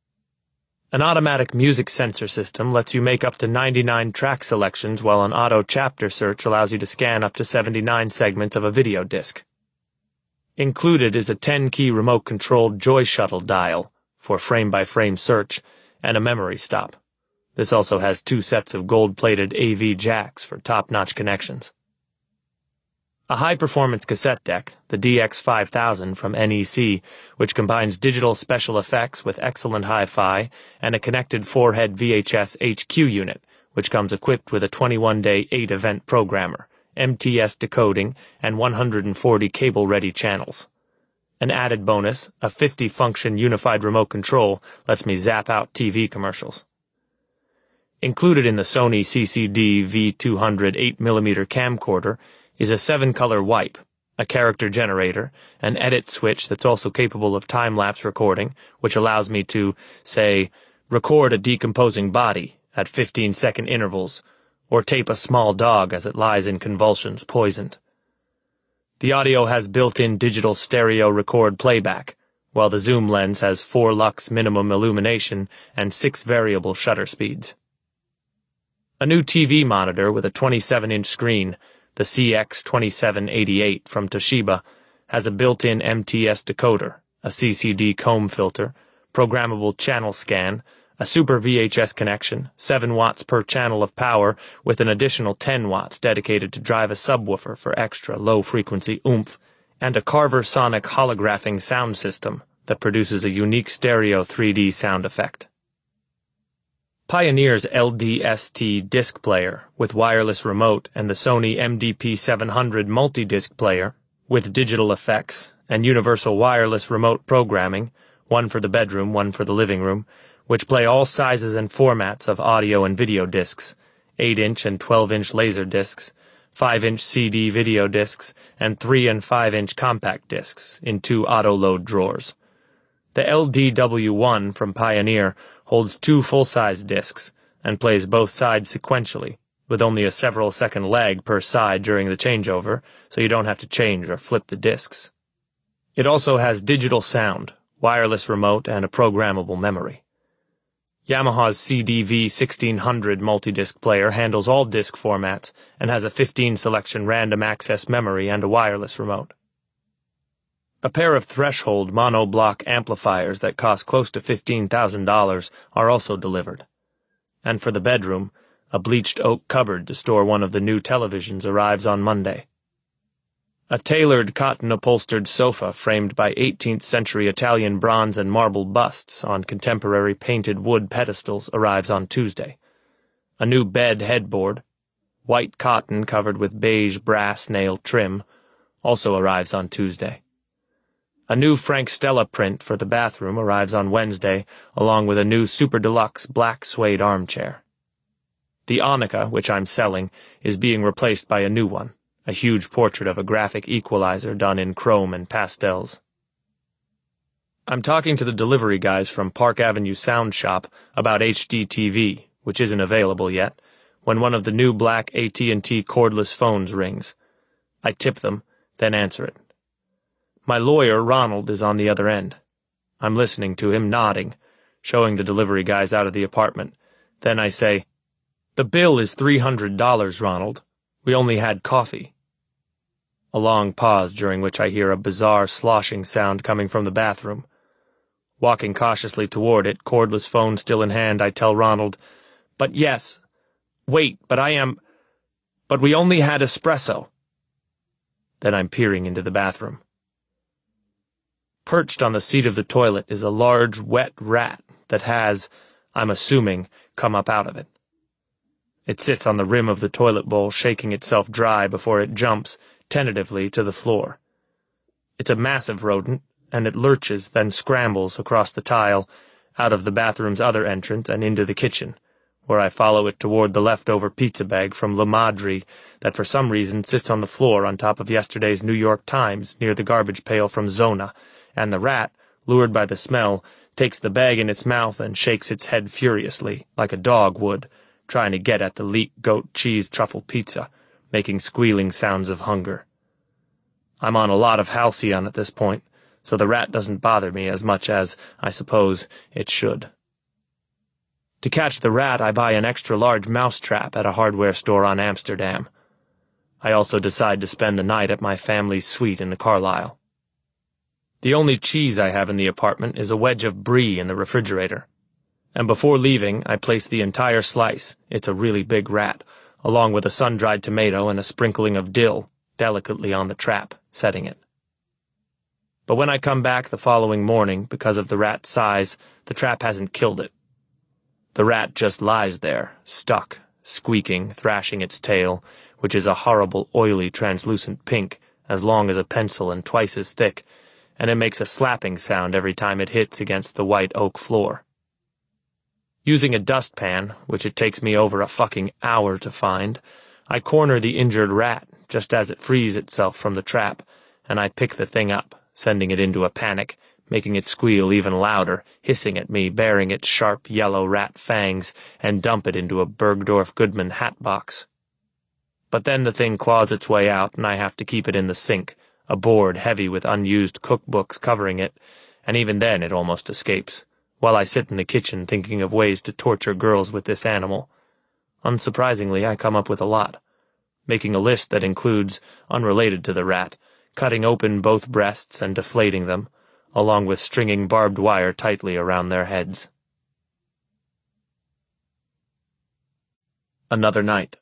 An automatic music sensor system lets you make up to ninety-nine track selections, while an auto chapter search allows you to scan up to seventy-nine segments of a video disc. Included is a ten-key remote-controlled Joy Shuttle dial for frame-by-frame search and a memory stop. This also has two sets of gold-plated A V jacks for top-notch connections. A high-performance cassette deck, the D X five thousand from N E C, which combines digital special effects with excellent hi-fi, and a connected four-head V H S H Q unit, which comes equipped with a twenty-one day eight-event programmer, M T S decoding, and one hundred forty cable-ready channels. An added bonus, a fifty-function unified remote control, lets me zap out T V commercials. Included in the Sony C C D V two hundred eight millimeter camcorder is a seven-color wipe, a character generator, an edit switch that's also capable of time-lapse recording, which allows me to, say, record a decomposing body at fifteen-second intervals, or tape a small dog as it lies in convulsions poisoned. The audio has built-in digital stereo record playback, while the zoom lens has four lux minimum illumination and six variable shutter speeds. A new T V monitor with a twenty-seven inch screen, the C X twenty-seven eighty-eight from Toshiba, has a built-in M T S decoder, a C C D comb filter, programmable channel scan, a super V H S connection, seven watts per channel of power with an additional ten watts dedicated to drive a subwoofer for extra low-frequency oomph, and a Carver Sonic holographing sound system that produces a unique stereo three D sound effect. Pioneer's L D S T disc player with wireless remote and the Sony M D P seven hundred multi-disc player with digital effects and universal wireless remote programming, one for the bedroom, one for the living room, which play all sizes and formats of audio and video discs, eight inch and twelve inch laser discs, five inch C D video discs, and three and five inch compact discs in two auto-load drawers. The L D W one from Pioneer holds two full-size discs and plays both sides sequentially, with only a several-second lag per side during the changeover, so you don't have to change or flip the discs. It also has digital sound, wireless remote, and a programmable memory. Yamaha's C D V sixteen hundred multi-disc player handles all disc formats and has a fifteen selection random access memory and a wireless remote. A pair of Threshold mono-block amplifiers that cost close to fifteen thousand dollars are also delivered. And for the bedroom, a bleached oak cupboard to store one of the new televisions arrives on Monday. A tailored cotton-upholstered sofa framed by eighteenth century Italian bronze and marble busts on contemporary painted wood pedestals arrives on Tuesday. A new bed headboard, white cotton covered with beige brass nail trim, also arrives on Tuesday. A new Frank Stella print for the bathroom arrives on Wednesday, along with a new super deluxe black suede armchair. The Onica, which I'm selling, is being replaced by a new one, a huge portrait of a graphic equalizer done in chrome and pastels. I'm talking to the delivery guys from Park Avenue Sound Shop about H D T V, which isn't available yet, when one of the new black A T and T cordless phones rings. I tip them, then answer it. My lawyer, Ronald, is on the other end. I'm listening to him, nodding, showing the delivery guys out of the apartment. Then I say, "The bill is three hundred dollars, Ronald. We only had coffee." A long pause during which I hear a bizarre sloshing sound coming from the bathroom. Walking cautiously toward it, cordless phone still in hand, I tell Ronald, "But yes. Wait, but I am... But we only had espresso." Then I'm peering into the bathroom. Perched on the seat of the toilet is a large, wet rat that has, I'm assuming, come up out of it. It sits on the rim of the toilet bowl, shaking itself dry before it jumps, tentatively, to the floor. It's a massive rodent, and it lurches, then scrambles across the tile, out of the bathroom's other entrance and into the kitchen, where I follow it toward the leftover pizza bag from La Madre that for some reason sits on the floor on top of yesterday's New York Times near the garbage pail from Zona, and the rat, lured by the smell, takes the bag in its mouth and shakes its head furiously, like a dog would, trying to get at the leek goat cheese truffle pizza, making squealing sounds of hunger. I'm on a lot of Halcyon at this point, so the rat doesn't bother me as much as, I suppose, it should. To catch the rat, I buy an extra-large mousetrap at a hardware store on Amsterdam. I also decide to spend the night at my family's suite in the Carlisle. The only cheese I have in the apartment is a wedge of brie in the refrigerator. And before leaving, I place the entire slice, it's a really big rat, along with a sun-dried tomato and a sprinkling of dill, delicately on the trap, setting it. But when I come back the following morning, because of the rat's size, the trap hasn't killed it. The rat just lies there, stuck, squeaking, thrashing its tail, which is a horrible, oily, translucent pink, as long as a pencil and twice as thick, and it makes a slapping sound every time it hits against the white oak floor. Using a dustpan, which it takes me over a fucking hour to find, I corner the injured rat just as it frees itself from the trap, and I pick the thing up, sending it into a panic, making it squeal even louder, hissing at me, baring its sharp yellow rat fangs, and dump it into a Bergdorf Goodman hat box. But then the thing claws its way out, and I have to keep it in the sink, a board heavy with unused cookbooks covering it, and even then it almost escapes, while I sit in the kitchen thinking of ways to torture girls with this animal. Unsurprisingly, I come up with a lot, making a list that includes, unrelated to the rat, cutting open both breasts and deflating them, along with stringing barbed wire tightly around their heads. Another night.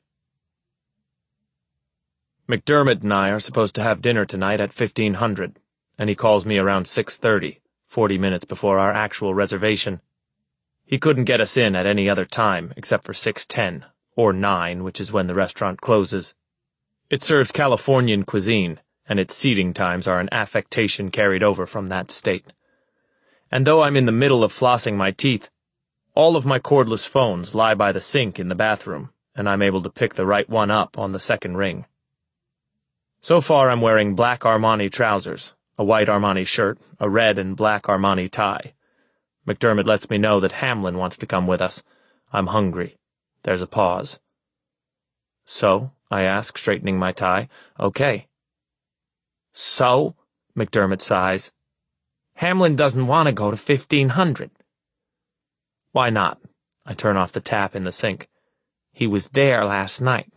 McDermott and I are supposed to have dinner tonight at fifteen hundred, and he calls me around six thirty, forty minutes before our actual reservation. He couldn't get us in at any other time except for six ten, or nine, which is when the restaurant closes. It serves Californian cuisine, and its seating times are an affectation carried over from that state. And though I'm in the middle of flossing my teeth, all of my cordless phones lie by the sink in the bathroom, and I'm able to pick the right one up on the second ring. So far I'm wearing black Armani trousers, a white Armani shirt, a red and black Armani tie. McDermott lets me know that Hamlin wants to come with us. I'm hungry. There's a pause. So, I ask, straightening my tie. Okay. So, McDermott sighs. Hamlin doesn't want to go to fifteen hundred. Why not? I turn off the tap in the sink. He was there last night.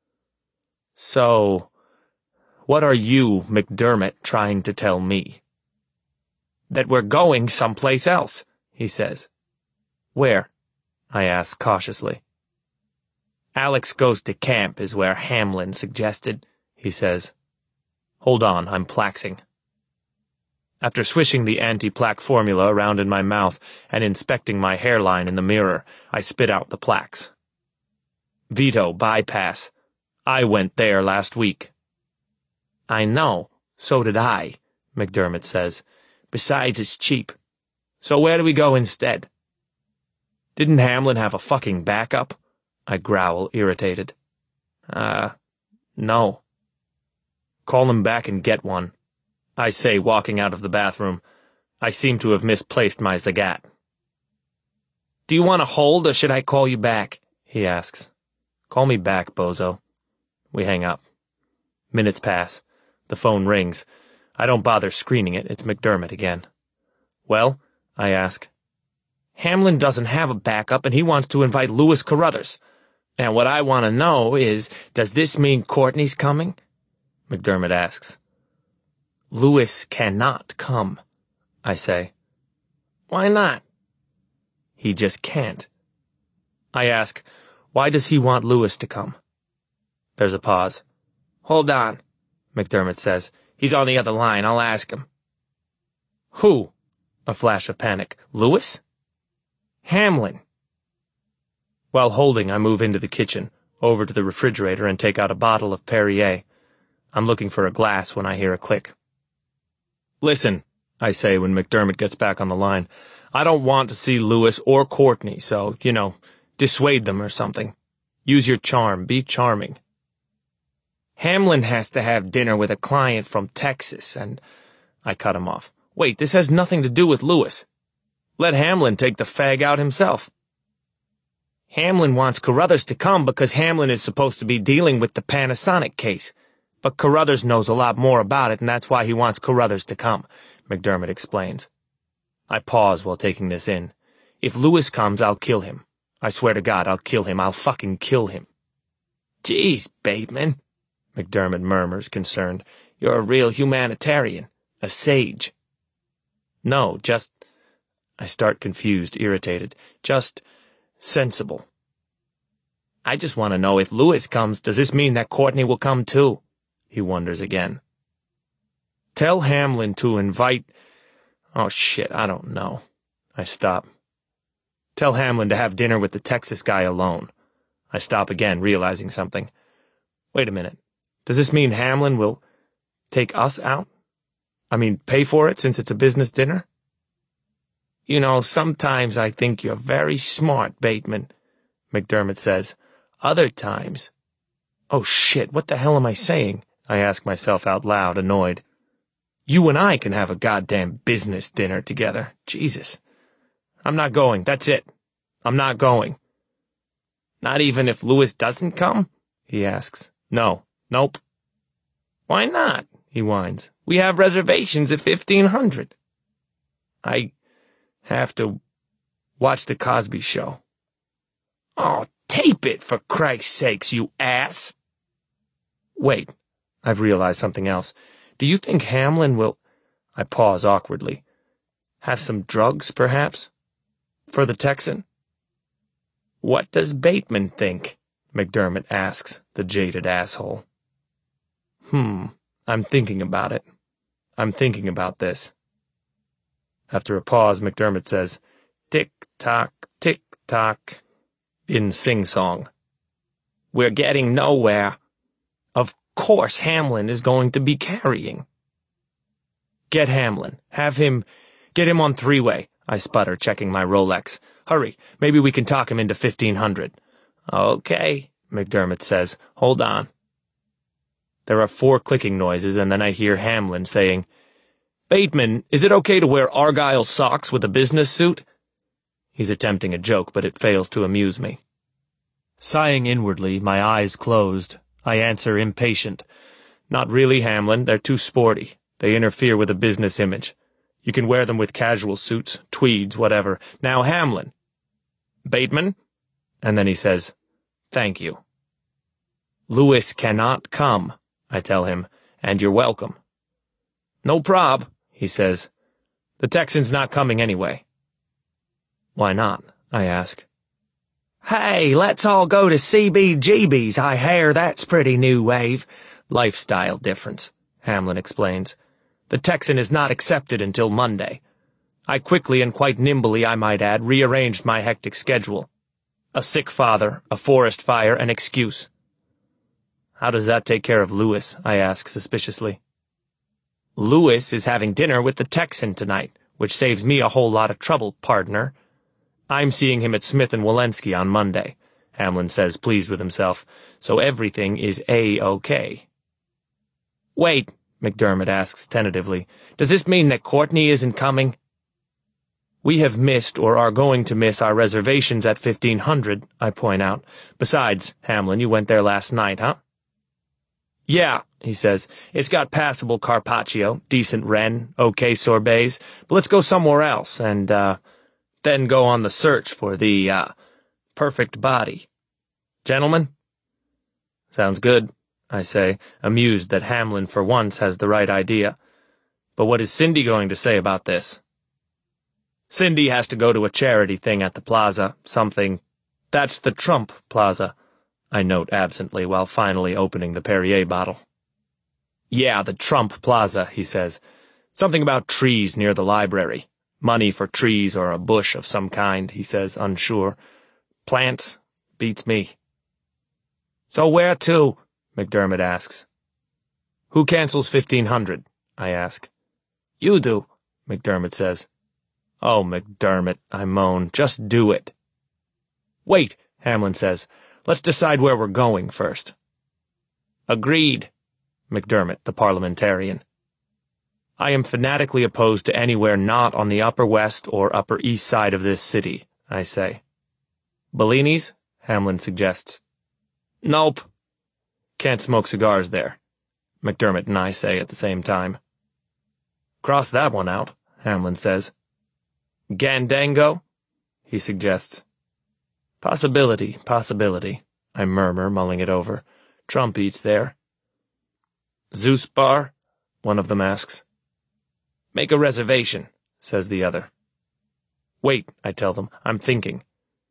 So, what are you, McDermott, trying to tell me? That we're going someplace else, he says. Where? I ask cautiously. Alex goes to camp is where Hamlin suggested, he says. Hold on, I'm plaxing. After swishing the anti-plaque formula around in my mouth and inspecting my hairline in the mirror, I spit out the plaques. Veto, bypass. I went there last week. I know, so did I, McDermott says. Besides, it's cheap. So where do we go instead? Didn't Hamlin have a fucking backup? I growl, irritated. Uh, no. Call him back and get one, I say, walking out of the bathroom. I seem to have misplaced my Zagat. Do you want to hold, or should I call you back? He asks. Call me back, bozo. We hang up. Minutes pass. The phone rings. I don't bother screening it. It's McDermott again. Well, I ask. Hamlin doesn't have a backup, and he wants to invite Louis Carruthers. And what I want to know is, does this mean Courtney's coming? McDermott asks. Louis cannot come, I say. Why not? He just can't. I ask, why does he want Louis to come? There's a pause. Hold on, McDermott says. He's on the other line. I'll ask him. Who? A flash of panic. Louis? Hamlin. While holding, I move into the kitchen, over to the refrigerator, and take out a bottle of Perrier. I'm looking for a glass when I hear a click. Listen, I say when McDermott gets back on the line, I don't want to see Louis or Courtney, so, you know, Dissuade them or something. Use your charm. Be charming. Hamlin has to have dinner with a client from Texas, and... I cut him off. Wait, this has nothing to do with Lewis. Let Hamlin take the fag out himself. Hamlin wants Carruthers to come because Hamlin is supposed to be dealing with the Panasonic case. But Carruthers knows a lot more about it, and that's why he wants Carruthers to come, McDermott explains. I pause while taking this in. If Lewis comes, I'll kill him. I swear to God, I'll kill him. I'll fucking kill him. Jeez, Bateman, McDermott murmurs, concerned. You're a real humanitarian. A sage. No, just... I start confused, irritated. Just sensible. I just want to know, if Lewis comes, does this mean that Courtney will come too? He wonders again. Tell Hamlin to invite... Oh, shit, I don't know. I stop. Tell Hamlin to have dinner with the Texas guy alone. I stop again, realizing something. Wait a minute. Does this mean Hamlin will take us out? I mean, pay for it since it's a business dinner? You know, sometimes I think you're very smart, Bateman, McDermott says. Other times... Oh, shit, what the hell am I saying? I ask myself out loud, annoyed. You and I can have a goddamn business dinner together. Jesus. I'm not going, that's it. I'm not going. Not even if Lewis doesn't come? He asks. No. Nope. Why not? He whines. We have reservations at fifteen hundred. I have to watch the Cosby Show. Oh, tape it, for Christ's sakes, you ass! Wait, I've realized something else. Do you think Hamlin will... I pause awkwardly. Have some drugs, perhaps? For the Texan? What does Bateman think? McDermott asks, the jaded asshole. Hmm, I'm thinking about it. I'm thinking about this. After a pause, McDermott says, tick-tock, tick-tock, in sing-song. We're getting nowhere. Of course Hamlin is going to be carrying. Get Hamlin. Have him... Get him on three-way, I sputter, checking my Rolex. Hurry, maybe we can talk him into fifteen hundred. Okay, McDermott says. Hold on. There are four clicking noises, and then I hear Hamlin saying, Bateman, is it okay to wear Argyle socks with a business suit? He's attempting a joke, but it fails to amuse me. Sighing inwardly, my eyes closed, I answer impatient. Not really, Hamlin. They're too sporty. They interfere with a business image. You can wear them with casual suits, tweeds, whatever. Now, Hamlin. Bateman? And then he says, Thank you. Lewis cannot come, I tell him, and you're welcome. No prob, he says. The Texan's not coming anyway. Why not? I ask. Hey, let's all go to C B G B's. I hear that's pretty new wave. Lifestyle difference, Hamlin explains. The Texan is not accepted until Monday. I quickly and quite nimbly, I might add, rearranged my hectic schedule. A sick father, a forest fire, an excuse. How does that take care of Lewis? I ask suspiciously. Lewis is having dinner with the Texan tonight, which saves me a whole lot of trouble, partner. I'm seeing him at Smith and Walensky on Monday, Hamlin says, pleased with himself, so everything is A-okay. Wait, McDermott asks tentatively, does this mean that Courtney isn't coming? We have missed or are going to miss our reservations at fifteen hundred, I point out. Besides, Hamlin, you went there last night, huh? Yeah, he says. It's got passable carpaccio, decent Ren, okay sorbets, but let's go somewhere else and, uh, then go on the search for the, uh, perfect body. Gentlemen? Sounds good, I say, amused that Hamlin for once has the right idea. But what is Cindy going to say about this? Cindy has to go to a charity thing at the plaza, something. That's the Trump Plaza, I note absently while finally opening the Perrier bottle. Yeah, the Trump Plaza, he says. Something about trees near the library. Money for trees or a bush of some kind, he says, unsure. Plants? Beats me. So where to? McDermott asks. Who cancels fifteen hundred? I ask. You do, McDermott says. Oh, McDermott, I moan. Just do it. Wait, Hamlin says. Let's decide where we're going first. Agreed, McDermott, the parliamentarian. I am fanatically opposed to anywhere not on the Upper West or Upper East side of this city, I say. Bellini's? Hamlin suggests. Nope. Can't smoke cigars there, McDermott and I say at the same time. Cross that one out, Hamlin says. Gandango? He suggests. Possibility, possibility, I murmur, mulling it over. Trump eats there. Zeus Bar? One of them asks. Make a reservation, says the other. Wait, I tell them, I'm thinking.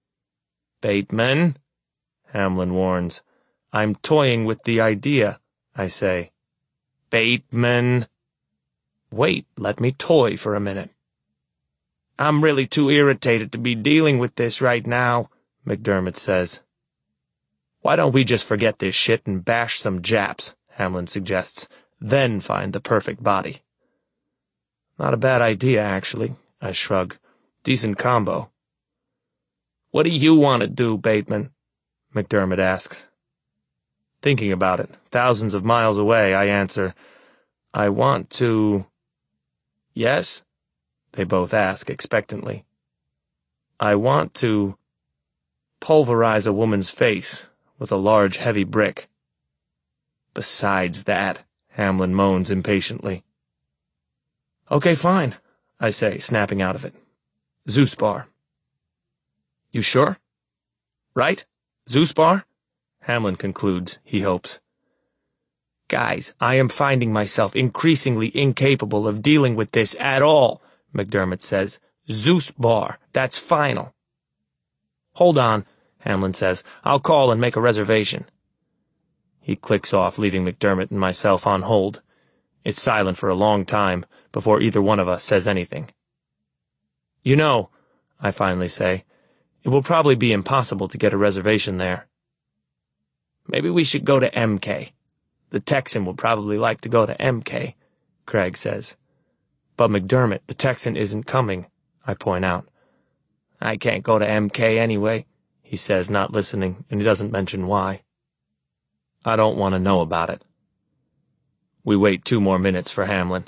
Bateman, Hamlin warns. I'm toying with the idea, I say. Bateman. Wait, let me toy for a minute. I'm really too irritated to be dealing with this right now, McDermott says. Why don't we just forget this shit and bash some Japs, Hamlin suggests, then find the perfect body. Not a bad idea, actually, I shrug. Decent combo. What do you want to do, Bateman? McDermott asks. Thinking about it, thousands of miles away, I answer, I want to... Yes? They both ask expectantly. I want to... pulverize a woman's face with a large, heavy brick. Besides that, Hamlin moans impatiently. Okay, fine, I say, snapping out of it. Zeus Bar. You sure? Right? Zeus Bar? Hamlin concludes, he hopes. Guys, I am finding myself increasingly incapable of dealing with this at all, McDermott says. Zeus Bar, that's final. Hold on, Hamlin says. I'll call and make a reservation. He clicks off, leaving McDermott and myself on hold. It's silent for a long time before either one of us says anything. You know, I finally say, it will probably be impossible to get a reservation there. Maybe we should go to M K. The Texan will probably like to go to M K, Craig says. But McDermott, the Texan isn't coming, I point out. I can't go to M K anyway, he says, not listening, and he doesn't mention why. I don't want to know about it. We wait two more minutes for Hamlin.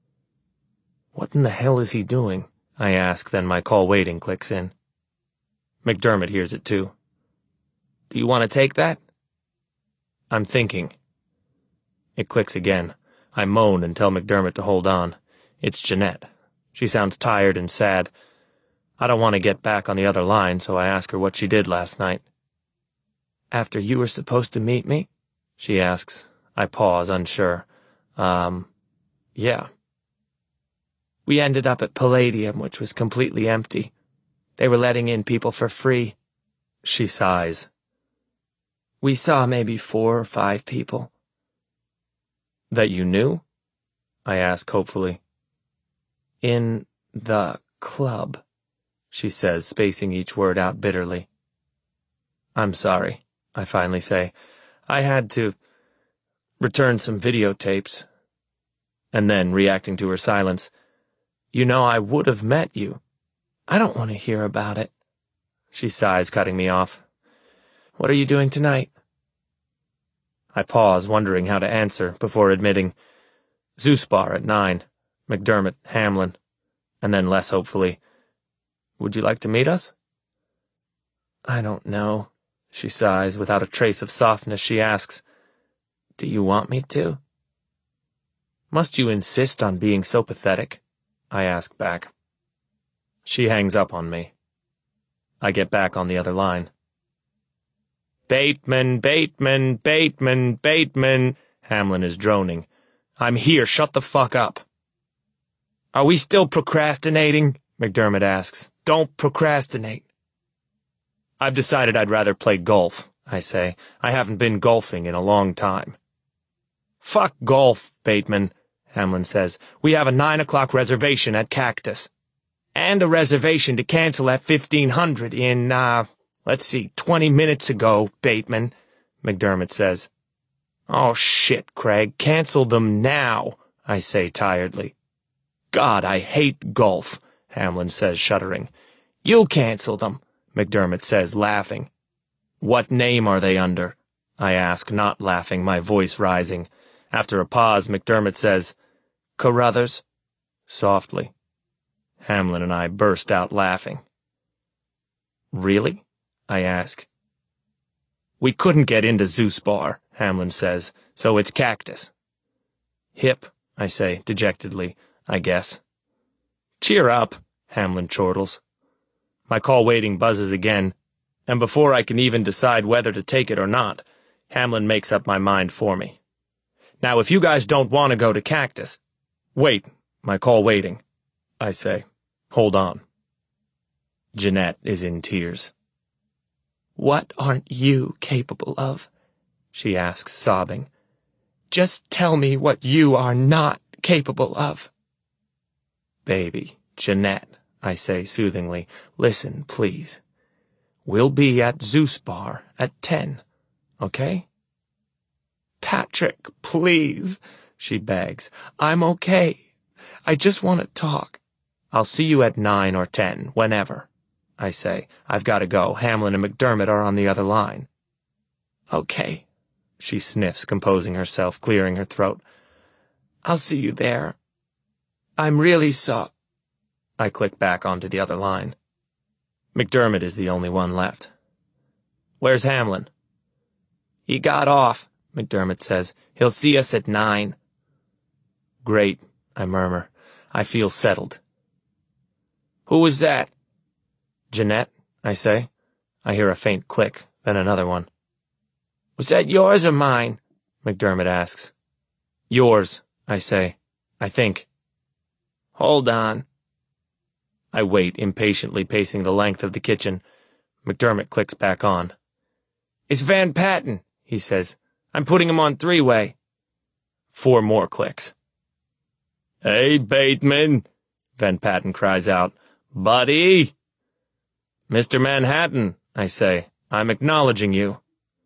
What in the hell is he doing? I ask, then my call waiting clicks in. McDermott hears it too. Do you want to take that? I'm thinking. It clicks again. I moan and tell McDermott to hold on. It's Jeanette. She sounds tired and sad. I don't want to get back on the other line, so I ask her what she did last night. After you were supposed to meet me? She asks. I pause, unsure. Um, yeah. We ended up at Palladium, which was completely empty. They were letting in people for free. She sighs. We saw maybe four or five people. That you knew? I ask hopefully. In the club, she says, spacing each word out bitterly. I'm sorry, I finally say. I had to return some videotapes. And then, reacting to her silence, you know, I would have met you. I don't want to hear about it. She sighs, cutting me off. What are you doing tonight? I pause, wondering how to answer, before admitting, Zeus Bar at nine, McDermott, Hamlin, and then less hopefully, would you like to meet us? I don't know, she sighs. Without a trace of softness, she asks, do you want me to? Must you insist on being so pathetic? I ask back. She hangs up on me. I get back on the other line. Bateman, Bateman, Bateman, Bateman, Hamlin is droning. I'm here, shut the fuck up. Are we still procrastinating? McDermott asks. Don't procrastinate. I've decided I'd rather play golf, I say. I haven't been golfing in a long time. Fuck golf, Bateman, Hamlin says. We have a nine o'clock reservation at Cactus. And a reservation to cancel at fifteen hundred in, uh, let's see, twenty minutes ago, Bateman, McDermott says. Oh shit, Craig, cancel them now, I say tiredly. God, I hate golf, Hamlin says, shuddering. You'll cancel them, McDermott says, laughing. What name are they under? I ask, not laughing, my voice rising. After a pause, McDermott says, Carruthers, softly. Hamlin and I burst out laughing. Really? I ask. We couldn't get into Zeus Bar, Hamlin says, so it's Cactus. Hip, I say, dejectedly, I guess. Cheer up, Hamlin chortles. My call waiting buzzes again, and before I can even decide whether to take it or not, Hamlin makes up my mind for me. Now, if you guys don't want to go to Cactus... Wait, my call waiting, I say. Hold on. Jeanette is in tears. What aren't you capable of? She asks, sobbing. Just tell me what you are not capable of. Baby, Jeanette, I say soothingly, listen, please. We'll be at Zeus Bar at ten, okay? Patrick, please, she begs. I'm okay. I just want to talk. I'll see you at nine or ten, whenever, I say. I've got to go. Hamlin and McDermott are on the other line. Okay, she sniffs, composing herself, clearing her throat. I'll see you there. I'm really so... I click back onto the other line. McDermott is the only one left. Where's Hamlin? He got off, McDermott says. He'll see us at nine. Great, I murmur. I feel settled. Who was that? Jeanette, I say. I hear a faint click, then another one. Was that yours or mine? McDermott asks. Yours, I say. I think. Hold on. I wait, impatiently pacing the length of the kitchen. McDermott clicks back on. It's Van Patten, he says. I'm putting him on three-way. Four more clicks. Hey, Bateman, Van Patten cries out. Buddy! Mister Manhattan, I say. I'm acknowledging you.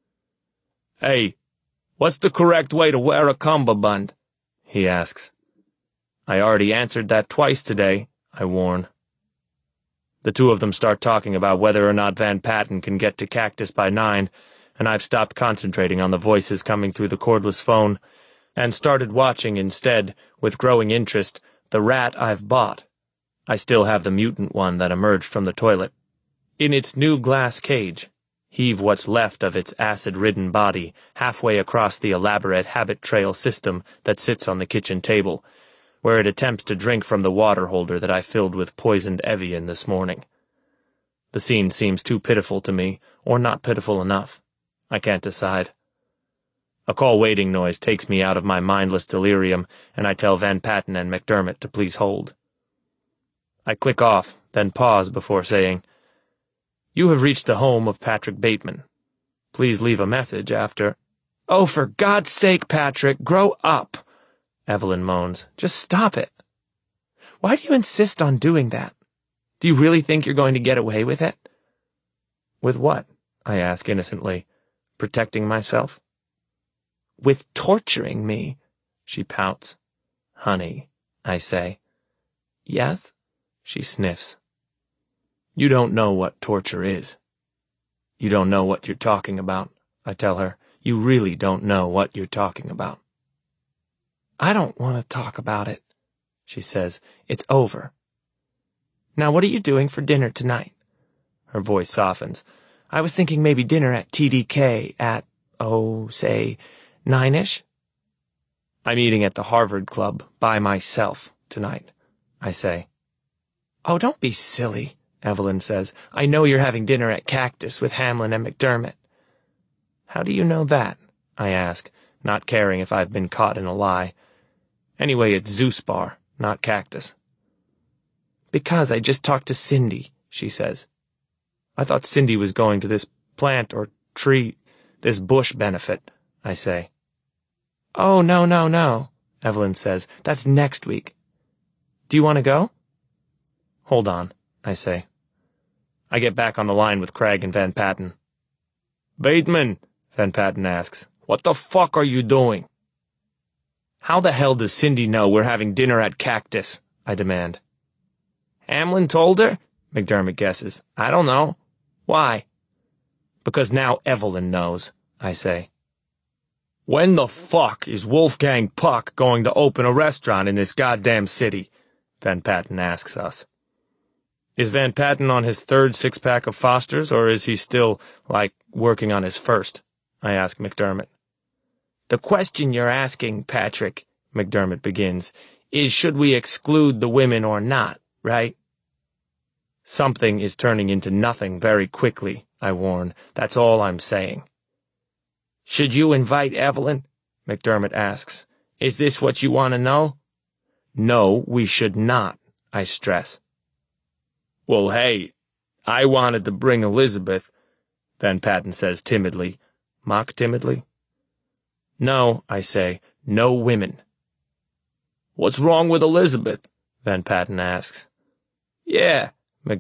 Hey, what's the correct way to wear a cummerbund? He asks. I already answered that twice today, I warn. The two of them start talking about whether or not Van Patten can get to Cactus by nine, and I've stopped concentrating on the voices coming through the cordless phone, and started watching instead, with growing interest, the rat I've bought. I still have the mutant one that emerged from the toilet. In its new glass cage, heave what's left of its acid-ridden body halfway across the elaborate habit trail system that sits on the kitchen table, where it attempts to drink from the water holder that I filled with poisoned Evian this morning. The scene seems too pitiful to me, or not pitiful enough. I can't decide. A call waiting noise takes me out of my mindless delirium, and I tell Van Patten and McDermott to please hold. I click off, then pause before saying, You have reached the home of Patrick Bateman. Please leave a message after... Oh, for God's sake, Patrick, grow up! Evelyn moans. Just stop it. Why do you insist on doing that? Do you really think you're going to get away with it? With what? I ask innocently. Protecting myself? With torturing me, she pouts. Honey, I say. Yes? She sniffs. You don't know what torture is. You don't know what you're talking about, I tell her. You really don't know what you're talking about. I don't want to talk about it, she says. It's over. Now what are you doing for dinner tonight? Her voice softens. I was thinking maybe dinner at T D K at, oh, say, nine-ish? I'm eating at the Harvard Club by myself tonight, I say. Oh, don't be silly, Evelyn says. I know you're having dinner at Cactus with Hamlin and McDermott. How do you know that? I ask, not caring if I've been caught in a lie. Anyway, it's Zeus Bar, not Cactus. Because I just talked to Cindy, she says. I thought Cindy was going to this plant or tree, this bush benefit, I say. Oh, no, no, no, Evelyn says. That's next week. Do you want to go? Hold on, I say. I get back on the line with Craig and Van Patten. Bateman, Van Patten asks, what the fuck are you doing? How the hell does Cindy know we're having dinner at Cactus? I demand. Hamlin told her? McDermott guesses. I don't know. Why? Because now Evelyn knows, I say. When the fuck is Wolfgang Puck going to open a restaurant in this goddamn city? Van Patten asks us. Is Van Patten on his third six-pack of Foster's, or is he still, like, working on his first? I ask McDermott. The question you're asking, Patrick, McDermott begins, is should we exclude the women or not, right? Something is turning into nothing very quickly, I warn. That's all I'm saying. Should you invite Evelyn? McDermott asks. Is this what you want to know? No, we should not, I stress. Well, hey, I wanted to bring Elizabeth, Van Patten says timidly. Mock timidly. No, I say, no women. What's wrong with Elizabeth? Van Patten asks. Yeah,